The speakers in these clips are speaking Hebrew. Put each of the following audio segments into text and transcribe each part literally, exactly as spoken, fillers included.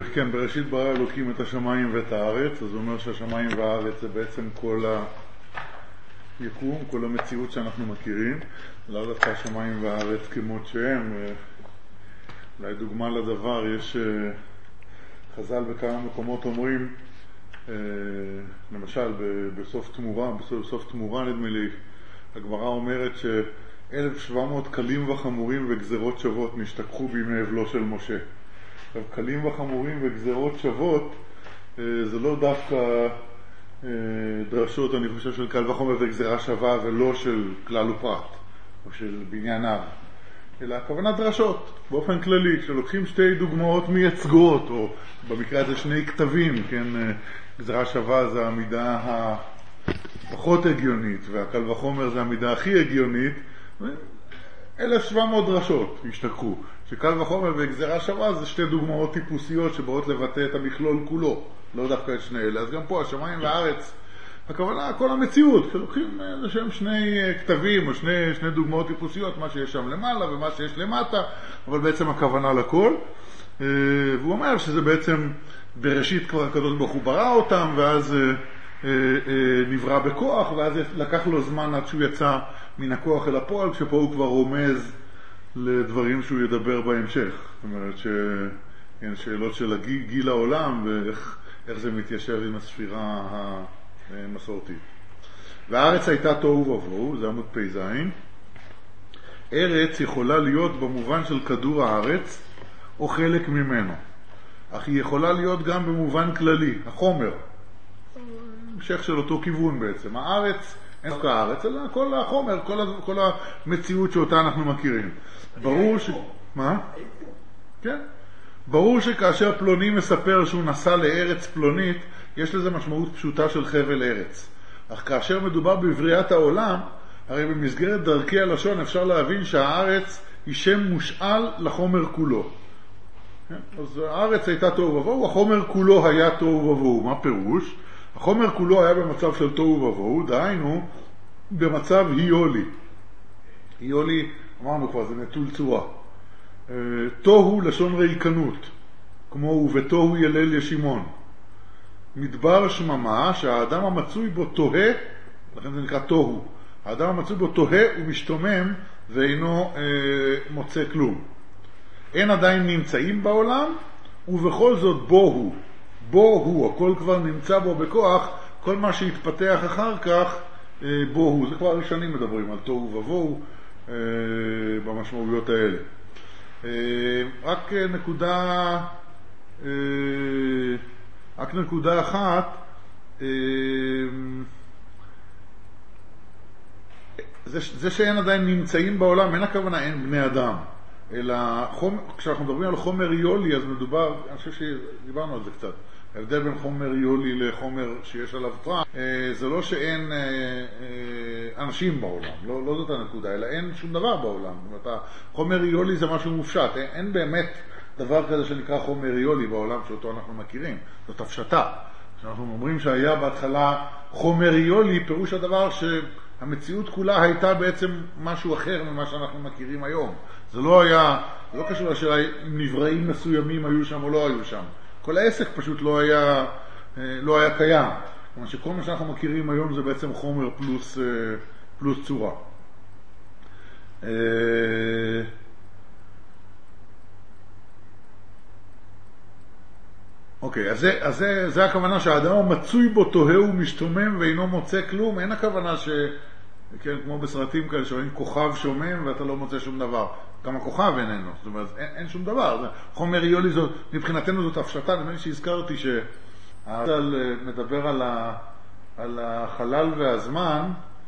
כן, בראשית ברא אלוקים את השמיים ואת הארץ, אז הוא אומר שהשמיים והארץ זה בעצם כל היקום, כל המציאות שאנחנו מכירים. לא דווקא השמיים והארץ כמות שהם, אולי דוגמה לדבר, יש חז"ל בכמה מקומות אומרים, למשל בסוף תמורה, בסוף תמורה נדמה לי, הגמרא אומרת ש-אלף ושבע מאות קלים וחמורים וגזרות שוות נשתכחו בימי אבלו של משה. עכשיו, קלים וחמורים וגזרות שוות זה לא דווקא דרשות, אני חושב, של קל וחומר וגזרה שווה ולא של כלל ופרט או של בניין אב, אלא הכוונה דרשות באופן כללי, שלוקחים שתי דוגמאות מייצגות, או במקרה הזה שני כתבים, כן, גזרה שווה זה המידה הפחות הגיונית והקל וחומר זה המידה הכי הגיונית. אלף ושבע מאות דרשות השתכחו, שקל וחומר וגזרה שווה זה שתי דוגמאות טיפוסיות שבאות לבטא את המכלול כולו, לא דווקא את שני אלה. אז גם פה השמיים והארץ, הכוונה כל המציאות, שלוקחים לשם שני כתבים או שני, שני דוגמאות טיפוסיות, מה שיש שם למעלה ומה שיש למטה, אבל בעצם הכוונה לכל. והוא אומר שזה בעצם בראשית כבר הקדוש ברוך הוא ברא אותם, ואז נברא בכוח, ואז לקח לו זמן עד שהוא יצא מן הכוח אל הפועל, כשפה הוא כבר רומז לדברים שהוא ידבר בהמשך. זאת אומרת שאין שאלות של הגיל, גיל העולם ואיך איך זה מתיישב עם הספירה המסורתית. והארץ הייתה תוהו ובוהו, זה עמוד פי זין. ארץ יכולה להיות במובן של כדור הארץ או חלק ממנו, אך היא יכולה להיות גם במובן כללי, החומר, המשך של אותו כיוון בעצם. הארץ אין רק הארץ, אלא כל החומר, כל, כל המציאות שאותה אנחנו מכירים. ברור ש... מה? כן. ברור שכאשר פלוני מספר שהוא נסע לארץ פלונית, יש לזה משמעות פשוטה של חבל ארץ. אך כאשר מדובר בבריאת העולם, הרי במסגרת דרכי הלשון אפשר להבין שהארץ היא שם מושאל לחומר כולו. אז הארץ הייתה תוהו ובוהו, החומר כולו היה תוהו ובוהו. מה פירוש? החומר כולו היה במצב של תוהו ובוהו, דהיינו במצב היולי. היולי, אמרנו כבר, זה נטול צורה. תוהו לשון ריקנות, כמו ובתוהו ילל ישימון. מדבר שממה שהאדם המצוי בו תוהה, לכן זה נקרא תוהו. האדם המצוי בו תוהה ומשתומם ואינו אה, מוצא כלום. אין עדיין נמצאים בעולם, ובכל זאת בו הוא. בו הוא, הכל כבר נמצא בו בכוח, כל מה שהתפתח אחר כך אה, בו הוא. זה כבר ראשונים מדברים על תוהו ובוהו אה, במשמעויות האלה. רק נקודה רק נקודה אחת, זה, זה שאין עדיין נמצאים בעולם, אין הכוונה אין בני אדם, אלא חומר, כשאנחנו מדברים על חומר יולי, אז מדובר, אני חושב שדיברנו על זה קצת, ההבדל בין חומר יולי לחומר שיש עליו טרם, זה לא שאין אנשים בעולם, לא, לא זאת הנקודה, אלא אין שום דבר בעולם. זאת אומרת, חומר יולי זה משהו מופשט, אין, אין באמת דבר כזה שנקרא חומר יולי בעולם שאותו אנחנו מכירים, זאת הפשטה. כשאנחנו אומרים שהיה בהתחלה חומר יולי, פירוש הדבר שהמציאות כולה הייתה בעצם משהו אחר ממה שאנחנו מכירים היום. זה לא היה, זה לא קשור לשאלה אם נבראים מסוימים היו שם או לא היו שם. כל העסק פשוט לא היה, לא היה קיים. כלומר שכל מה שאנחנו מכירים היום זה בעצם חומר פלוס, פלוס צורה. אוקיי, אז, זה, אז זה, זה הכוונה שהאדם המצוי בו תוהה ומשתומם ואינו מוצא כלום. אין הכוונה ש... כן, כמו בסרטים כאלה שאומרים כוכב שומם ואתה לא מוצא שום דבר. גם הכוכב איננו, זאת אומרת, אין, אין שום דבר. חומר יולי זאת, מבחינתנו זאת הפשטה. נדמה לי שהזכרתי שהארצל מדבר על, ה, על החלל והזמן,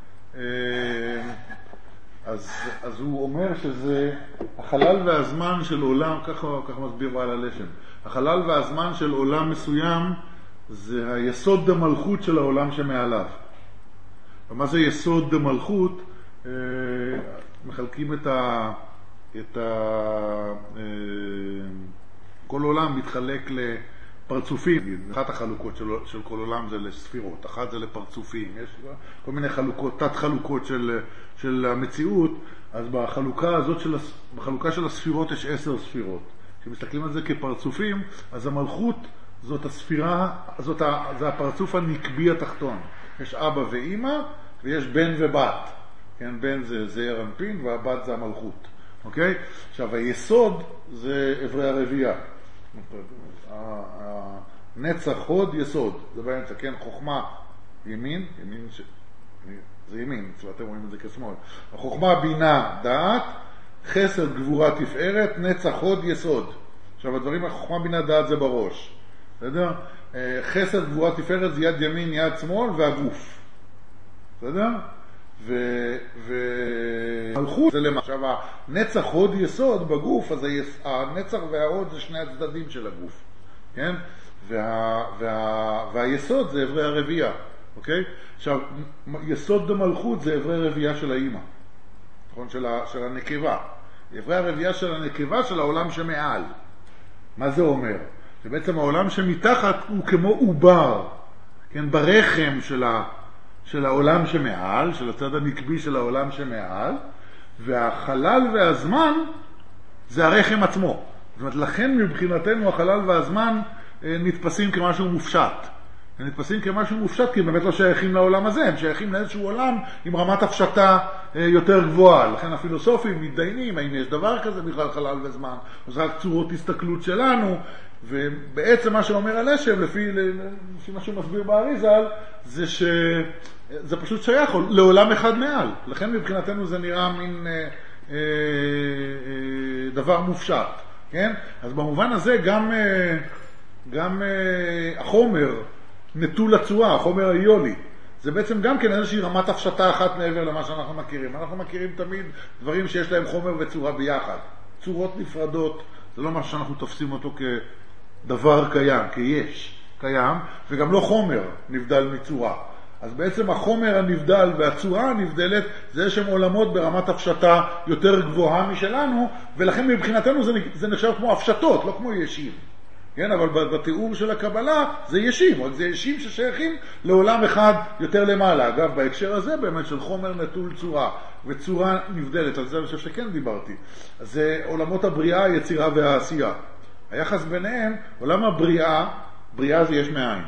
אז, אז הוא אומר שזה החלל והזמן של עולם, ככה, ככה מסביר בעל הלשם. החלל והזמן של עולם מסוים זה היסוד דמלכות של העולם שמעליו. ומה זה יסוד דמלכות? מחלקים את ה... את ה... כל עולם מתחלק לפרצופים. אחת החלוקות של, של כל עולם זה לספירות, אחת זה לפרצופים. יש כל מיני חלוקות, תת חלוקות של, של המציאות. אז בחלוקה הזאת של, בחלוקה של הספירות יש עשר ספירות. כשמסתכלים על זה כפרצופים, אז המלכות זאת הספירה, זאת ה, זה הפרצוף הנקבי התחתון. יש אבא ואמא ויש בן ובת. כן, בן זה זעיר אנפין והבת זה המלכות. אוקיי? עכשיו, היסוד זה עברי הרבייה. הנצח הוד יסוד. זה באמצע, כן, חוכמה ימין, ימין ש... זה ימין, אתם רואים את זה כשמאל. החוכמה בינה דעת, חסד גבורה תפארת, נצח הוד יסוד. עכשיו, הדברים, החוכמה בינה דעת זה בראש. בסדר? חסד גבורה תפארת זה יד ימין, יד שמאל והגוף. בסדר? ומלכות זה למה. עכשיו, הנצח הוד יסוד בגוף, אז הנצח וההוד זה שני הצדדים של הגוף. כן? וה, וה, והיסוד זה עברי הרבייה. אוקיי? עכשיו, יסוד המלכות זה עברי הרבייה של האמא. נכון? של, ה, של הנקבה. עברי הרבייה של הנקבה של העולם שמעל. מה זה אומר? שבעצם העולם שמתחת הוא כמו עובר. כן? ברחם של ה... של העולם שמעל, של הצד הנקבי של העולם שמעל, והחלל והזמן זה הרחם עצמו. זאת אומרת, לכן מבחינתנו החלל והזמן נתפסים כמשהו מופשט. הם נתפסים כמשהו מופשט כי הם באמת לא שייכים לעולם הזה, הם שייכים לאיזשהו עולם עם רמת הפשטה יותר גבוהה. לכן הפילוסופים מתדיינים האם יש דבר כזה בכלל חלל וזמן, או זה רק צורות הסתכלות שלנו, ובעצם מה שאומר הלשם, לפי, לפי מה שהוא מסביר באריזל, זה שזה פשוט שייך לעולם אחד מעל. לכן מבחינתנו זה נראה מין אה, אה, אה, דבר מופשט. כן? אז במובן הזה גם, אה, גם אה, החומר נטול הצורה, החומר האיולי, זה בעצם גם כן איזושהי רמת הפשטה אחת מעבר למה שאנחנו מכירים. אנחנו מכירים תמיד דברים שיש להם חומר וצורה ביחד. צורות נפרדות, זה לא מה שאנחנו תופסים אותו כדבר קיים, כיש קיים, וגם לא חומר נבדל מצורה. אז בעצם החומר הנבדל והצורה הנבדלת זה שהם עולמות ברמת הפשטה יותר גבוהה משלנו, ולכן מבחינתנו זה, זה נחשב כמו הפשטות, לא כמו ישים. כן, אבל בתיאור של הקבלה זה ישים, רק זה ישים ששייכים לעולם אחד יותר למעלה. אגב, בהקשר הזה באמת של חומר נטול צורה וצורה נבדלת, על זה אני חושב שכן דיברתי. אז זה עולמות הבריאה, היצירה והעשייה. היחס ביניהם, עולם הבריאה, בריאה זה יש מאין.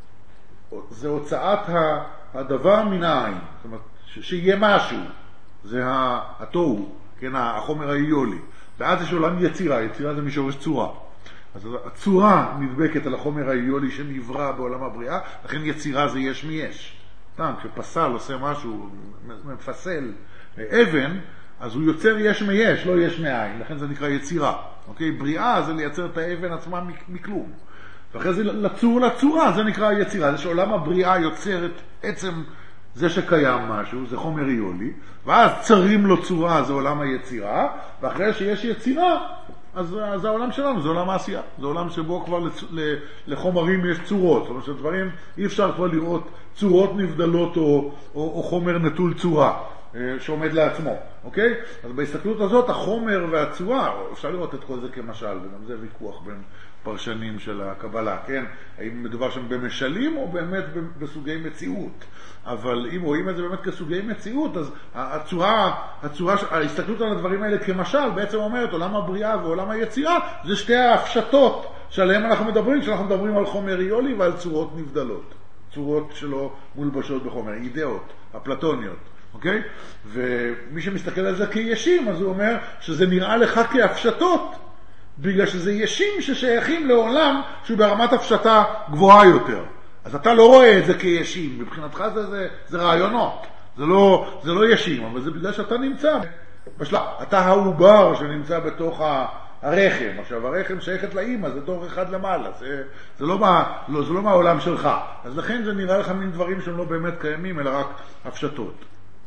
זה הוצאת הדבר מן העין, זאת אומרת, שיהיה משהו, זה התוהו, כן, החומר האיולי. ואז יש עולם יצירה, יצירה זה משורש צורה. אז הצורה נדבקת על החומר האיולי שנברא בעולם הבריאה, לכן יצירה זה יש מיש. סתם, כשפסל עושה משהו, מפסל אבן, אז הוא יוצר יש מיש, לא יש מאין, לכן זה נקרא יצירה. אוקיי? בריאה זה לייצר את האבן עצמה מכלום. ואחרי זה לצור לצורה, זה נקרא יצירה. זה שעולם הבריאה יוצר את עצם זה שקיים משהו, זה חומר איולי, ואז צרים לו צורה, זה עולם היצירה, ואחרי שיש יצירה, אז זה העולם שלנו, זה עולם העשייה. זה עולם שבו כבר לצ... לחומרים יש צורות. זאת אומרת שדברים, אי אפשר כבר לראות צורות נבדלות או, או, או חומר נטול צורה שעומד לעצמו. אוקיי? אז בהסתכלות הזאת, החומר והצורה, אפשר לראות את כל זה כמשל, וגם זה ויכוח בין פרשנים של הקבלה, כן? האם מדובר שם במשלים או באמת בסוגי מציאות. אבל אם רואים את זה באמת כסוגי מציאות, אז הצורה, הצורה, ההסתכלות על הדברים האלה כמשל, בעצם אומרת, עולם הבריאה ועולם היצירה, זה שתי ההפשטות שעליהם אנחנו מדברים, שאנחנו מדברים על חומר איולי ועל צורות נבדלות. צורות שלא מולבשות בחומר, אידאות, אפלטוניות. אוקיי? ומי שמסתכל על זה כישים, אז הוא אומר שזה נראה לך כהפשטות, בגלל שזה ישים ששייכים לעולם שהוא ברמת הפשטה גבוהה יותר. אז אתה לא רואה את זה כישים, מבחינתך זה, זה, זה רעיונות, זה לא, זה לא ישים, אבל זה בגלל שאתה נמצא בשלב, אתה העובר שנמצא בתוך הרחם. עכשיו הרחם שייכת לאמא, זה דור אחד למעלה, זה, זה, לא מה, לא, זה לא מהעולם שלך. אז לכן זה נראה לך מין דברים שהם לא באמת קיימים, אלא רק הפשטות.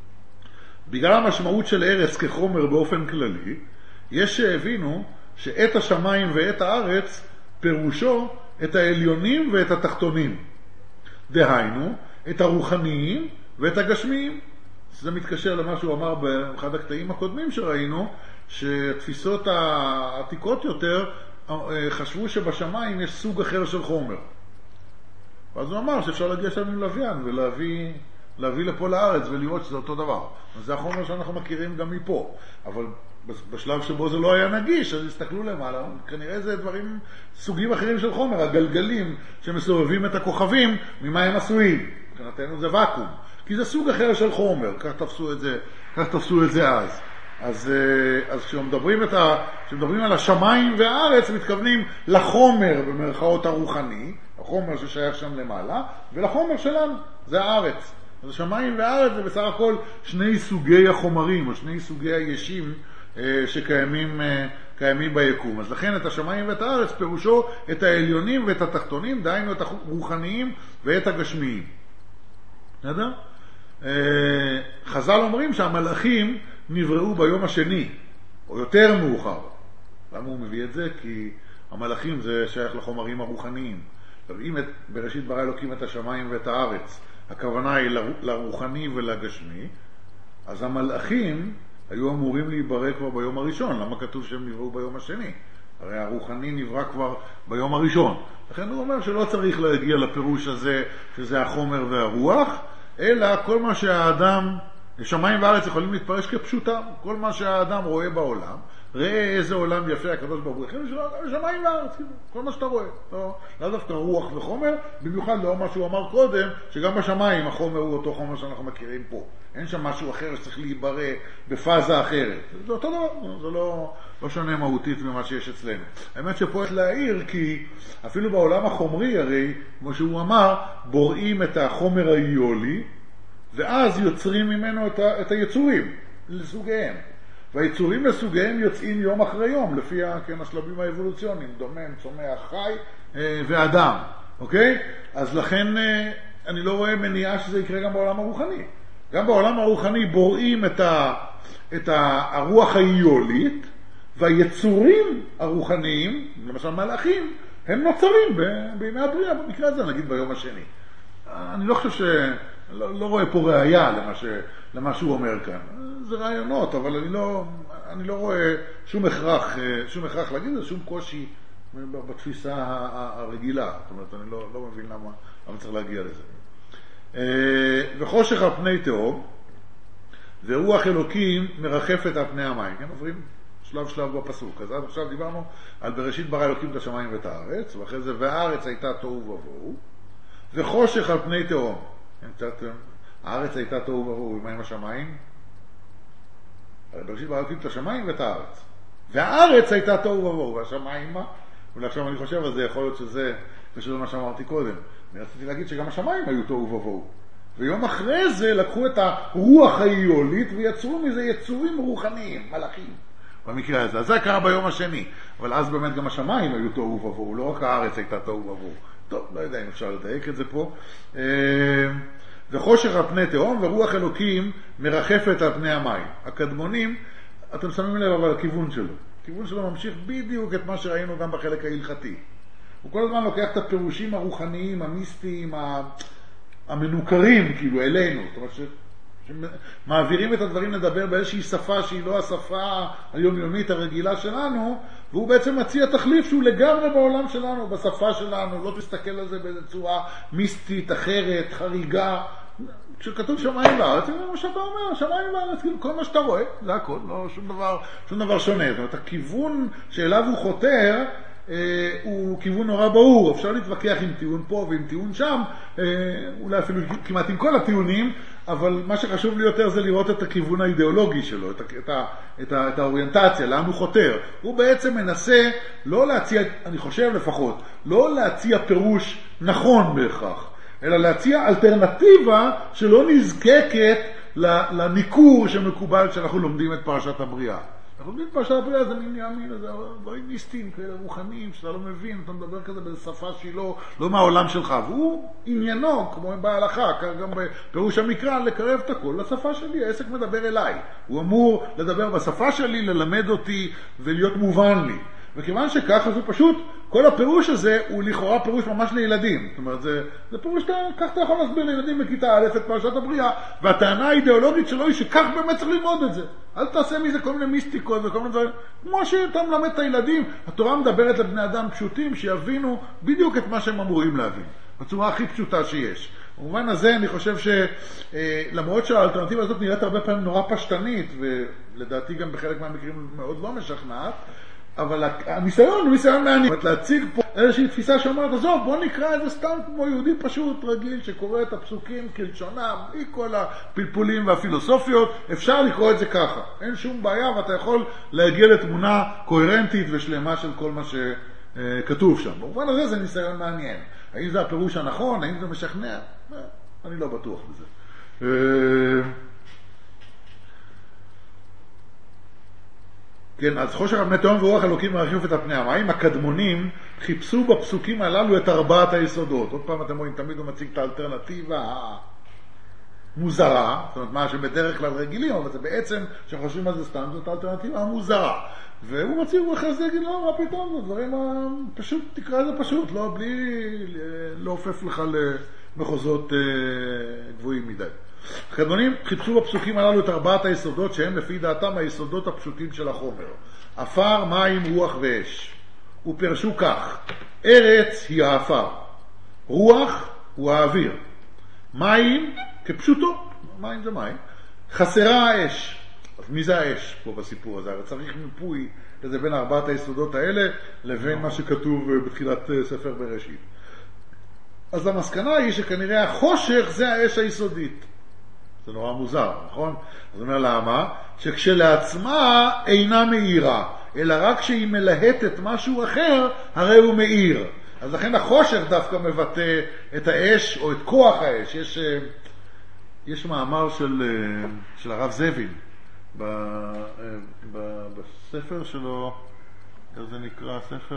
בגלל המשמעות של ארץ כחומר באופן כללי, יש שהבינו שאת השמיים ואת הארץ פירושו את העליונים ואת התחתונים. דהיינו, את הרוחניים ואת הגשמיים. זה מתקשר למה שהוא אמר באחד הקטעים הקודמים שראינו, שתפיסות העתיקות יותר חשבו שבשמיים יש סוג אחר של חומר. ואז הוא אמר שאפשר להגיע שם עם לוויין ולהביא להביא לפה לארץ ולראות שזה אותו דבר. אז זה החומר שאנחנו מכירים גם מפה. אבל בשלב שבו זה לא היה נגיש, אז הסתכלו למעלה, כנראה זה דברים, סוגים אחרים של חומר, הגלגלים שמסובבים את הכוכבים, ממה הם עשויים. מבחינתנו זה וקום, כי זה סוג אחר של חומר, כך תפסו את זה, כך תפסו את זה אז. אז, אז כשמדברים, את ה, כשמדברים על השמיים והארץ, מתכוונים לחומר במרכאות הרוחני, החומר ששייך שם למעלה, ולחומר שלנו, זה הארץ. אז השמיים והארץ זה בסך הכל שני סוגי החומרים, או שני סוגי הישים שקיימים קיימים ביקום. אז לכן את השמיים ואת הארץ פירושו את העליונים ואת התחתונים, דהיינו את הרוחניים ואת הגשמיים. בסדר? חז"ל אומרים שהמלאכים נבראו ביום השני, או יותר מאוחר. למה הוא מביא את זה? כי המלאכים זה שייך לחומרים הרוחניים. אם את, בראשית ברא אלוקים את השמיים ואת הארץ, הכוונה היא לרוחני ולגשמי, אז המלאכים היו אמורים להיברא כבר ביום הראשון. למה כתוב שהם נבראו ביום השני? הרי הרוחני נברא כבר ביום הראשון. לכן הוא אומר שלא צריך להגיע לפירוש הזה שזה החומר והרוח, אלא כל מה שהאדם, שמיים וארץ יכולים להתפרש כפשוטה, כל מה שהאדם רואה בעולם, ראה איזה עולם יפה הקדוש ברוך הוא, שמיים וארץ, כל מה שאתה רואה, לא, לא דווקא רוח וחומר, במיוחד לא מה שהוא אמר קודם, שגם בשמיים החומר הוא אותו חומר שאנחנו מכירים פה, אין שם משהו אחר שצריך להיברא בפאזה אחרת, זה אותו דבר, זה לא, לא שונה מהותית ממה שיש אצלנו. האמת שפה יש להעיר, כי אפילו בעולם החומרי, הרי, כמו שהוא אמר, בוראים את החומר האיולי, ואז יוצרים ממנו את, ה, את היצורים לסוגיהם. והיצורים לסוגיהם יוצאים יום אחרי יום, לפי כן, השלבים האבולוציוניים, דומם, צומח, חי אה, ואדם. אוקיי? אז לכן אה, אני לא רואה מניעה שזה יקרה גם בעולם הרוחני. גם בעולם הרוחני בוראים את, ה, את ה, הרוח האיולית, והיצורים הרוחניים, למשל מלאכים, הם נוצרים ב, בימי הבריאה, במקרה הזה, נגיד ביום השני. אני לא חושב ש... לא, לא רואה פה ראייה למה, ש, למה שהוא אומר כאן. זה רעיונות, אבל אני לא, אני לא רואה שום הכרח, שום הכרח להגיד, זה שום קושי בתפיסה הרגילה. זאת אומרת, אני לא, לא מבין למה, למה צריך להגיע לזה. וחושך על פני תהום, ורוח אלוקים מרחפת על פני המים. כן, עוברים שלב שלב בפסוק. אז עד עכשיו דיברנו על בראשית ברא אלוקים את השמיים ואת הארץ, ואחרי זה, והארץ הייתה תוהו ובוהו, וחושך על פני תהום. קצת, הארץ הייתה תוהו ובוהו, מה עם השמיים? בראשית ברא אלוקים את השמיים ואת הארץ. והארץ הייתה תוהו ובוהו, והשמיים מה? אולי עכשיו אני חושב, אז זה יכול להיות שזה, קשור למה שאמרתי קודם. אני רציתי להגיד שגם השמיים היו תוהו ובוהו. ויום אחרי זה לקחו את הרוח האיולית ויצרו מזה יצורים רוחניים, מלאכים. במקרה הזה. אז זה קרה ביום השני. אבל אז באמת גם השמיים היו תוהו ובוהו, לא רק הארץ הייתה תוהו ובוהו. טוב, לא יודע אם אפשר לדייק את זה פה. וחושך על פני תהום ורוח אלוקים מרחפת על פני המים. הקדמונים, אתם שמים לב אבל הכיוון שלו. הכיוון שלו ממשיך בדיוק את מה שראינו גם בחלק ההלכתי. הוא כל הזמן לוקח את הפירושים הרוחניים, המיסטיים, המנוכרים, כאילו, אלינו. זאת אומרת ש... שמעבירים את הדברים לדבר באיזושהי שפה שהיא לא השפה היומיומית הרגילה שלנו, והוא בעצם מציע תחליף שהוא לגמרי בעולם שלנו, בשפה שלנו, לא תסתכל על זה באיזו צורה מיסטית, אחרת, חריגה. כשכתוב שמיים וארץ, זה מה שאתה אומר, שמיים וארץ, כאילו, כל מה שאתה רואה, זה הכל, לא שום דבר, שום דבר שונה. זאת אומרת, הכיוון שאליו הוא חותר, אה, הוא כיוון נורא ברור. אפשר להתווכח עם טיעון פה ועם טיעון שם, אה, אולי אפילו כמעט עם כל הטיעונים, אבל מה שחשוב לי יותר זה לראות את הכיוון האידיאולוגי שלו, את, את, את, את האוריינטציה, לאן הוא חותר. הוא בעצם מנסה לא להציע, אני חושב לפחות, לא להציע פירוש נכון בהכרח, אלא להציע אלטרנטיבה שלא נזקקת לניקור שמקובל כשאנחנו לומדים את פרשת הבריאה. אנחנו לומדים את פרשת הבריאה, זה מין ימין, זה דברים מיסטיים כאלה רוחניים, שאתה לא מבין, אתה מדבר כזה בשפה שהיא לא, לא מהעולם שלך, והוא עניינו, כמו בהלכה, גם בפירוש המקרא, לקרב את הכל לשפה שלי, העסק מדבר אליי. הוא אמור לדבר בשפה שלי, ללמד אותי ולהיות מובן לי. וכיוון שכך, אז הוא פשוט, כל הפירוש הזה הוא לכאורה פירוש ממש לילדים. זאת אומרת, זה, זה פירוש, כך אתה יכול להסביר לילדים בכיתה א' את פרשת הבריאה, והטענה האידיאולוגית שלו היא שכך באמת צריך ללמוד את זה. אל תעשה מזה כל מיני מיסטיקות וכל מיני דברים. כמו שאתה מלמד את הילדים, התורה מדברת לבני אדם פשוטים שיבינו בדיוק את מה שהם אמורים להבין. בצורה הכי פשוטה שיש. במובן הזה אני חושב שלמרות שהאלטרנטיבה הזאת נראית הרבה פעמים נורא פשטנית, ולדעתי גם בחלק מהמקרים מאוד לא משכנעת, אבל הניסיון הוא ניסיון מעניין. להציג פה איזושהי תפיסה שאומרת, עזוב, בוא נקרא את זה סתם כמו יהודי פשוט, רגיל, שקורא את הפסוקים כלשונם, בלי כל הפלפולים והפילוסופיות, אפשר לקרוא את זה ככה. אין שום בעיה, ואתה יכול להגיע לתמונה קוהרנטית ושלמה של כל מה שכתוב שם. במובן הזה זה ניסיון מעניין. האם זה הפירוש הנכון? האם זה משכנע? אני לא בטוח בזה. כן, אז חושך על פני תהום ורוח אלוקים מרחיף את הפני המים. הקדמונים חיפשו בפסוקים הללו את ארבעת היסודות. עוד פעם אתם רואים, תמיד הוא מציג את האלטרנטיבה המוזרה, זאת אומרת מה שבדרך כלל רגילים, אבל זה בעצם, כשחושבים על זה סתם, זאת האלטרנטיבה המוזרה. והוא מציג, הוא אחרי זה יגיד, לא, מה פתאום, זה דברים פשוט, תקרא את זה פשוט, לא, בלי להופף לך למחוזות גבוהים מדי. הקדמונים חיפשו בפסוקים הללו את ארבעת היסודות שהם לפי דעתם היסודות הפשוטים של החומר. אפר, מים, רוח ואש. ופרשו כך, ארץ היא האפר, רוח הוא האוויר, מים כפשוטו, מים זה מים, חסרה האש. אז מי זה האש פה בסיפור הזה? הרי צריך מיפוי לזה בין ארבעת היסודות האלה לבין מה שכתוב בתחילת ספר בראשית. אז המסקנה היא שכנראה החושך זה האש היסודית. זה נורא מוזר, נכון? זאת אומרת, למה? שכשלעצמה אינה מאירה, אלא רק כשהיא מלהטת משהו אחר, הרי הוא מאיר. אז לכן החושך דווקא מבטא את האש או את כוח האש. יש, יש מאמר של, של הרב זבין ב, ב, בספר שלו, איך זה נקרא? ספר...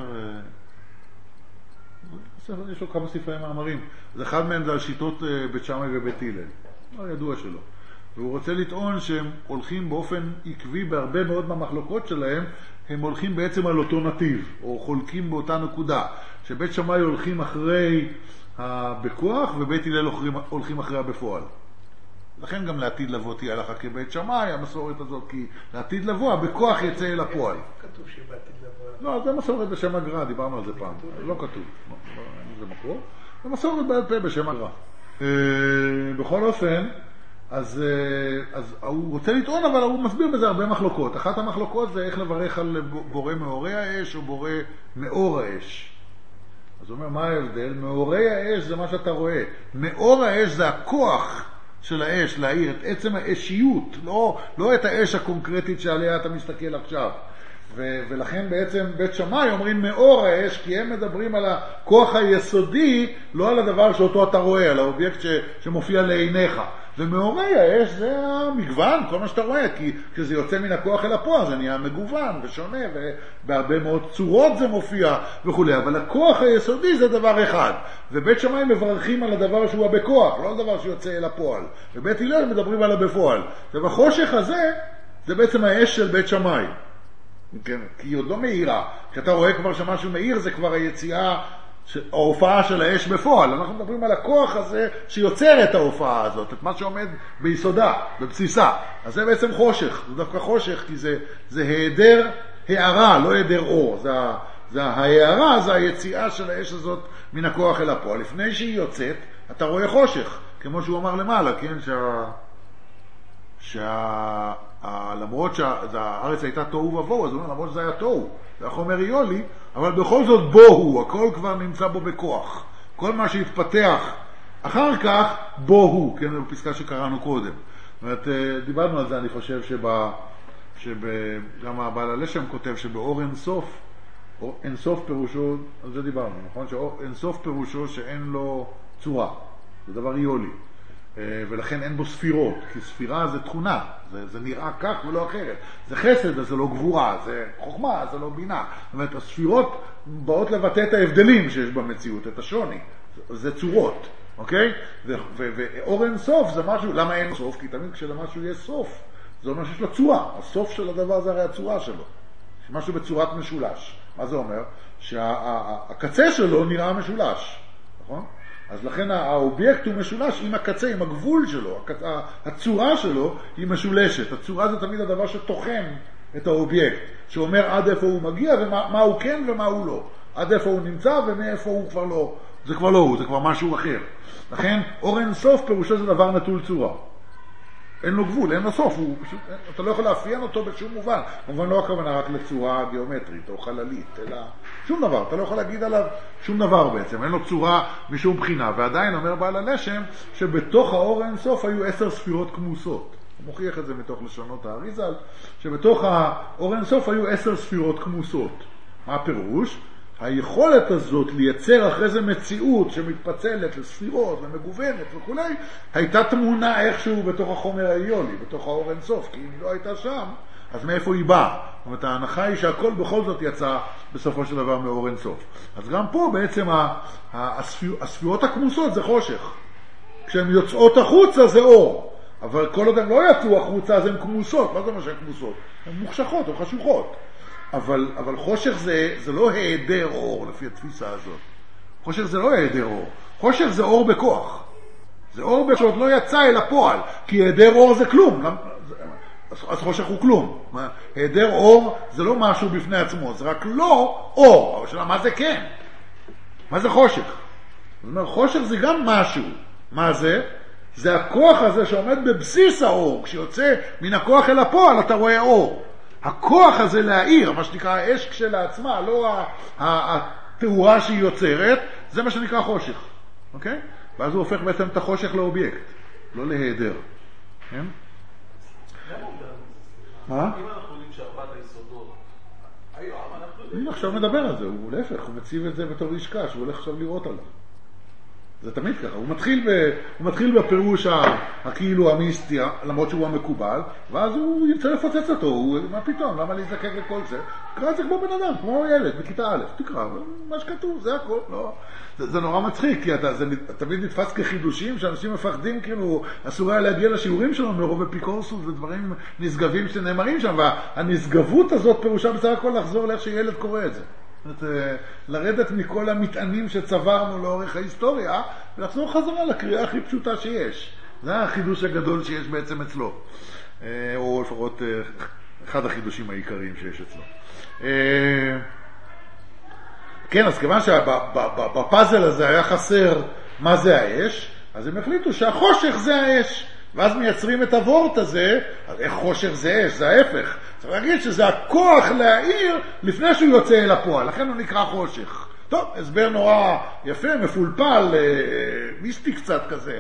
ספר, יש לו כמה ספרי מאמרים. אז אחד מהם זה על שיטות בית שמאי ובית הלל. לא ידוע שלו. והוא רוצה לטעון שהם הולכים באופן עקבי בהרבה מאוד מהמחלוקות שלהם, הם הולכים בעצם על אותו נתיב, או חולקים באותה נקודה. שבית שמאי הולכים אחרי בכוח, ובית הלל הולכים אחרי בפועל. לכן גם לעתיד לבוא תהיה הלכה כבית שמאי, המסורת הזאת, כי לעתיד לבוא, בכוח יצא אל הפועל. כתוב שבעתיד לבוא. לא, זה מסורת בשם הגר"א, דיברנו על זה פעם. לא כתוב. זה מקור. זה מסורת בעל פה בשם הגר"א. בכל אופן, אז, אז הוא רוצה לטעון, אבל הוא מסביר בזה הרבה מחלוקות. אחת המחלוקות זה איך לברך על בורא מאורי האש או בורא מאור האש. אז הוא אומר, מה ההבדל? מאורי האש זה מה שאתה רואה. מאור האש זה הכוח של האש, להאיר את עצם האשיות, לא, לא את האש הקונקרטית שעליה אתה מסתכל עכשיו. ו- ולכן בעצם בית שמאי אומרים מאור האש, כי הם מדברים על הכוח היסודי, לא על הדבר שאותו אתה רואה, על האובייקט ש- שמופיע לעיניך. ומאורי האש זה המגוון, כל מה שאתה רואה, כי כשזה יוצא מן הכוח אל הפועל, זה נהיה מגוון ושונה, ובהרבה מאוד צורות זה מופיע וכו'. אבל הכוח היסודי זה דבר אחד. ובית שמאי מברכים על הדבר שהוא בכוח, לא על דבר שיוצא אל הפועל. ובית הלל מדברים על הבפועל. ובחושך הזה, זה בעצם האש של בית שמאי. כן, כי היא עוד לא מאירה. כשאתה רואה כבר שמשהו מאיר, זה כבר היציאה, ההופעה של האש בפועל. אנחנו מדברים על הכוח הזה שיוצר את ההופעה הזאת, את מה שעומד ביסודה, בבסיסה. אז זה בעצם חושך. זה דווקא חושך, כי זה, זה היעדר הערה, לא היעדר אור. זה, זה ההערה, זה היציאה של האש הזאת מן הכוח אל הפועל. לפני שהיא יוצאת, אתה רואה חושך. כמו שהוא אמר למעלה, כן, שה... שה... למרות שהארץ הייתה תוהו ובוהו, אז הוא אומר, למרות שזה היה תוהו, זה החומר יולי, אבל בכל זאת בוהו, הכל כבר נמצא בו בכוח. כל מה שהתפתח אחר כך, בוהו, כן, זו פסקה שקראנו קודם. זאת אומרת, דיברנו על זה, אני חושב שבא, שגם הבעל הלשם כותב שבאור אינסוף, אינסוף פירושו, על זה דיברנו, נכון? שאינסוף פירושו שאין לו צורה, זה דבר יולי. ולכן אין בו ספירות, כי ספירה זה תכונה, זה, זה נראה כך ולא אחרת. זה חסד, זה לא גבורה, זה חוכמה, זה לא בינה. זאת אומרת, הספירות באות לבטא את ההבדלים שיש במציאות, את השוני. זה, זה צורות, אוקיי? ואור אין סוף זה משהו, למה אין סוף? כי תמיד כשלמשהו יש סוף, זה אומר שיש לו צורה. הסוף של הדבר זה הרי הצורה שלו. משהו בצורת משולש. מה זה אומר? שהקצה שלו נראה משולש, נכון? אז לכן האובייקט הוא משולש עם הקצה, עם הגבול שלו, הצורה שלו היא משולשת. הצורה זה תמיד הדבר שתוחם את האובייקט, שאומר עד איפה הוא מגיע ומה הוא כן ומה הוא לא. עד איפה הוא נמצא ומאיפה הוא כבר לא, זה כבר לא הוא, זה כבר משהו אחר. לכן אור אין סוף פירושו זה דבר נטול צורה. אין לו גבול, אין לו סוף, הוא פשוט, אתה לא יכול לאפיין אותו בשום מובן. כמובן לא הכוונה רק לצורה גיאומטרית או חללית, אלא שום דבר, אתה לא יכול להגיד עליו שום דבר בעצם, אין לו צורה משום בחינה. ועדיין אומר בעל הלשם שבתוך האור אין סוף היו עשר ספירות כמוסות. הוא מוכיח את זה מתוך לשונות האריזל, שבתוך האור אין סוף היו עשר ספירות כמוסות. מה הפירוש? היכולת הזאת לייצר אחרי זה מציאות שמתפצלת לספירות ומגוונת וכו', הייתה תמונה איכשהו בתוך החומר האיולי, בתוך האור אין סוף, כי אם היא לא הייתה שם, אז מאיפה היא באה? זאת אומרת, ההנחה היא שהכל בכל זאת יצא בסופו של דבר מאור אין סוף. אז גם פה בעצם הספירות הכמוסות זה חושך. כשהן יוצאות החוצה זה אור. אבל כל עוד הן לא יצאו החוצה אז הן כמוסות. מה זה מה שהן כמוסות? הן מוחשכות או חשוכות. אבל, אבל חושך זה, זה לא היעדר אור לפי התפיסה הזאת. חושך זה לא היעדר אור. חושך זה אור בכוח. זה אור שעוד לא יצא אל הפועל. כי היעדר אור זה כלום. אז, אז חושך הוא כלום. היעדר אור זה לא משהו בפני עצמו. זה רק לא אור. אבל שאלה, מה זה כן? מה זה חושך? זאת אומרת, חושך זה גם משהו. מה זה? זה הכוח הזה שעומד בבסיס האור. כשיוצא מן הכוח אל הפועל אתה רואה אור. הכוח הזה להאיר, מה שנקרא האש כשלעצמה, לא התאורה שהיא יוצרת, זה מה שנקרא חושך. אוקיי? ואז הוא הופך בעצם את החושך לאובייקט, לא להיעדר. כן? מה? אם אנחנו יודעים שארבעת היסודות, היום אנחנו יודעים... אני עכשיו מדבר על זה, הוא להפך, הוא מציב את זה בתור אישקה, שהוא הולך עכשיו לראות עליו. זה תמיד ככה, הוא מתחיל, ב, הוא מתחיל בפירוש הכאילו המיסטי, למרות שהוא המקובל, ואז הוא ירצה לפוצץ אותו, הוא, מה פתאום, למה להזדקק לכל זה? תקרא את זה כמו בן אדם, כמו ילד, בכיתה א', תקרא, מה שכתוב, זה הכל, לא. זה, זה נורא מצחיק, כי אתה, זה תמיד נתפס כחידושים, שאנשים מפחדים, כאילו, אסור היה להגיע לשיעורים שלנו, מרוב אפיקורסות ודברים נשגבים שנאמרים שם, והנשגבות הזאת פירושה בסך הכל לחזור לאיך שילד קורא את זה. לרדת מכל המטענים שצברנו לאורך ההיסטוריה ולחזור חזרה לקריאה הכי פשוטה שיש. זה החידוש הגדול שיש בעצם אצלו, או לפחות אחד החידושים העיקריים שיש אצלו. כן, אז כיוון שבפאזל הזה היה חסר מה זה האש, אז הם החליטו שהחושך זה האש, ואז מייצרים את הוורט הזה. אז איך חושך זה אש? זה ההפך. צריך להגיד שזה הכוח להאיר לפני שהוא יוצא אל הפועל, לכן הוא נקרא חושך. טוב, הסבר נורא יפה, מפולפל, מיסטי קצת כזה,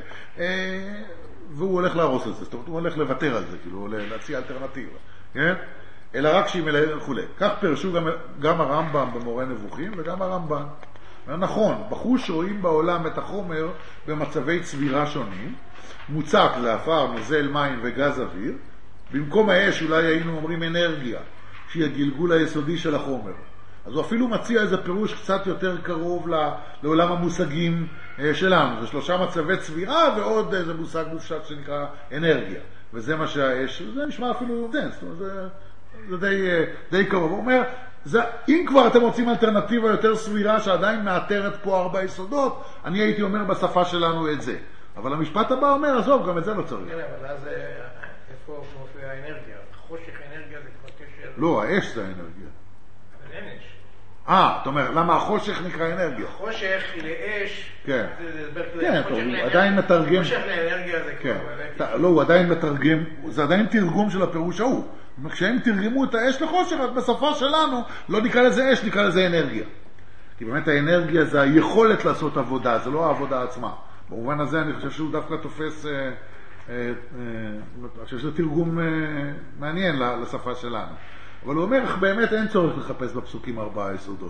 והוא הולך להרוס את זה, זאת אומרת, הוא הולך לוותר על זה, כאילו, להציע אלטרנטיבה, כן? אלא רק שהיא מלאה וכו'. כך פרשו גם, גם הרמב"ם במורה נבוכים וגם הרמב"ן. נכון, בחוש רואים בעולם את החומר במצבי צבירה שונים, מוצק לאפר, נוזל מים וגז אוויר. במקום האש אולי היינו אומרים אנרגיה, שהיא הגלגול היסודי של החומר. אז הוא אפילו מציע איזה פירוש קצת יותר קרוב לעולם המושגים שלנו. זה שלושה מצבי צבירה ועוד איזה מושג מופשט שנקרא אנרגיה. וזה מה שהאש, זה נשמע אפילו דנס, זה, זה די, די קרוב. הוא אומר, זה, אם כבר אתם רוצים אלטרנטיבה יותר סבירה שעדיין מאתרת פה ארבע יסודות, אני הייתי אומר בשפה שלנו את זה. אבל המשפט הבא אומר, עזוב, גם את זה לא צריך. כן, אבל אז איפה מופיע האנרגיה? חושך אנרגיה זה כבר קשר... לא, האש זה האנרגיה. אבל אין אש. אה, אתה אומר, למה החושך נקרא אנרגיה? חושך לאש... כן. זה כן, הוא עדיין מתרגם... חושך לאנרגיה זה כן. כבר... לא, הוא עדיין מתרגם, זה עדיין תרגום של הפירוש ההוא. כשהם תרגמו את האש לחושך, אז בשפה שלנו לא נקרא לזה אש, נקרא לזה אנרגיה. כי באמת האנרגיה זה היכולת לעשות עבודה, זה לא העבודה עצמה. במובן הזה אני חושב שהוא דווקא תופס, אני חושב שזה תרגום מעניין לשפה שלנו. אבל הוא אומר, באמת אין צורך לחפש בפסוקים ארבעה יסודות.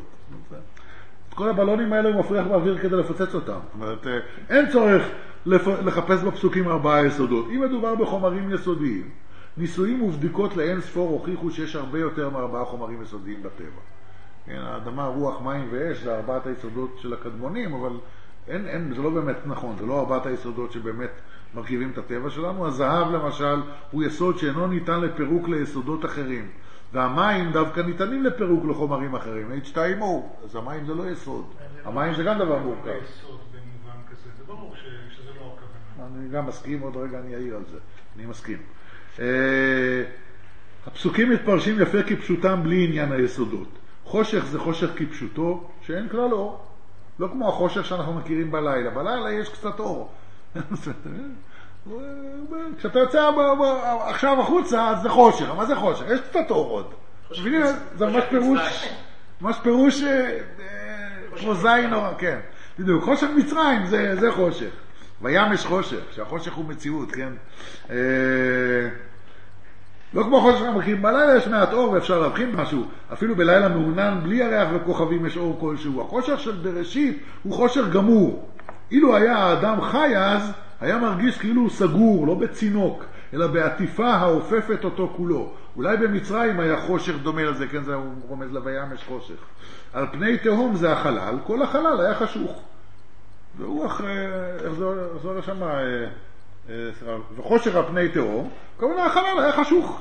את כל הבלונים האלה הוא מפריח באוויר כדי לפוצץ אותם. זאת אומרת, אין צורך לחפש בפסוקים ארבעה יסודות. אם מדובר בחומרים יסודיים, ניסויים ובדיקות לאין ספור הוכיחו שיש הרבה יותר מארבעה חומרים יסודיים בטבע. האדמה, רוח, מים ואש זה ארבעת היסודות של הקדמונים, אבל אין, אין, זה לא באמת נכון, זה לא ארבעת היסודות שבאמת מרכיבים את הטבע שלנו. הזהב למשל הוא יסוד שאינו ניתן לפירוק ליסודות אחרים, והמים דווקא ניתנים לפירוק לחומרים אחרים, אייץ' טו או, אז המים זה לא יסוד, המים זה גם דבר מורכב. יסוד במובן כזה, זה ברור שזה לא הכוונה. אני גם מסכים, עוד רגע אני אעיר על זה, אני מסכים. הפסוקים מתפרשים יפה כפשוטם בלי עניין היסודות. חושך זה חושך כפשוטו, שאין כלל אור. לא כמו החושך שאנחנו מכירים בלילה. בלילה יש קצת אור. כשאתה יוצא עכשיו החוצה, אז זה חושך. מה זה חושך? יש קצת אור עוד. זה ממש פירוש, ממש פירוש פרוזאי נורא, כן. בדיוק, חושך מצרים זה, זה חושך. בים יש חושך, שהחושך הוא מציאות, כן? לא כמו חושך המכירים, בלילה יש מעט אור ואפשר להבחין משהו. אפילו בלילה מעונן, בלי ירח וכוכבים יש אור כלשהו. החושך של בראשית הוא חושך גמור. אילו היה האדם חי אז, היה מרגיש כאילו הוא סגור, לא בצינוק, אלא בעטיפה האופפת אותו כולו. אולי במצרים היה חושך דומה לזה, כן, זה הוא רומז לבים יש חושך. על פני תהום זה החלל, כל החלל היה חשוך. ורוח, איך זה עולה שם, וחושך על פני תהום, כמובן החלל היה חשוך.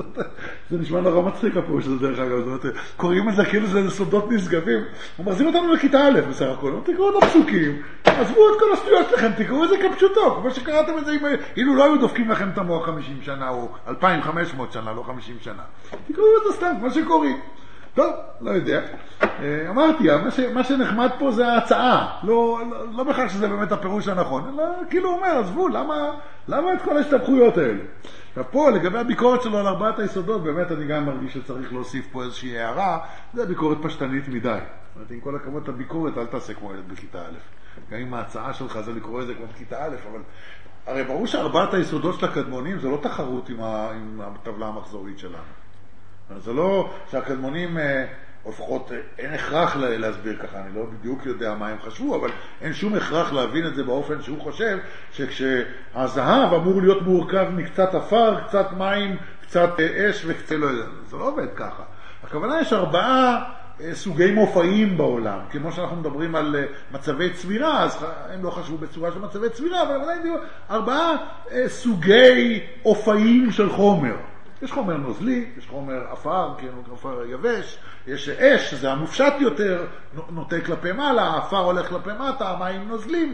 זה נשמע נורא מצחיק הפירוש הזה דרך אגב, קוראים את זה כאילו זה סודות נשגבים. הוא מחזיר אותנו לכיתה א' בסך הכל, תקראו את הפסוקים, עזבו את כל השטויות שלכם, תקראו את זה כפשוטו, כמו שקראתם את זה, אילו לא היו דופקים לכם את המוח חמישים שנה או אלפיים וחמש מאות שנה, לא חמישים שנה. תקראו את זה סתם, כמו שקוראים. טוב, לא יודע. אמרתי, מה, ש, מה שנחמד פה זה ההצעה, לא, לא, לא בכך שזה באמת הפירוש הנכון, אלא כאילו אומר, עזבו, למה, למה את כל ההשתפכויות האלה? ופה, לגבי הביקורת שלו על ארבעת היסודות, באמת אני גם מרגיש שצריך להוסיף פה איזושהי הערה, זה ביקורת פשטנית מדי. זאת אומרת, עם כל הכבוד את הביקורת, אל תעשה כמו ילד בכיתה א'. גם אם ההצעה שלך זה לקרוא את זה כמו בכיתה א', אבל הרי ברור שארבעת היסודות של הקדמונים זה לא תחרות עם, ה, עם הטבלה המחזורית שלנו. זה לא שהקדמונים, או לפחות אין הכרח להסביר ככה, אני לא בדיוק יודע מה הם חשבו, אבל אין שום הכרח להבין את זה באופן שהוא חושב, שכשהזהב אמור להיות מורכב מקצת אפר, קצת מים, קצת אש וקצת לא יודע, זה לא עובד ככה. הכוונה יש ארבעה סוגי מופעים בעולם, כמו שאנחנו מדברים על מצבי צבירה, אז הם לא חשבו בצורה של מצבי צבירה, אבל ארבעה סוגי אופיים של חומר. יש חומר נוזלי, יש חומר אפר, כן, אפר יבש, יש אש, זה המופשט יותר, נוטה כלפי מעלה, האפר הולך כלפי מטה, המים נוזלים,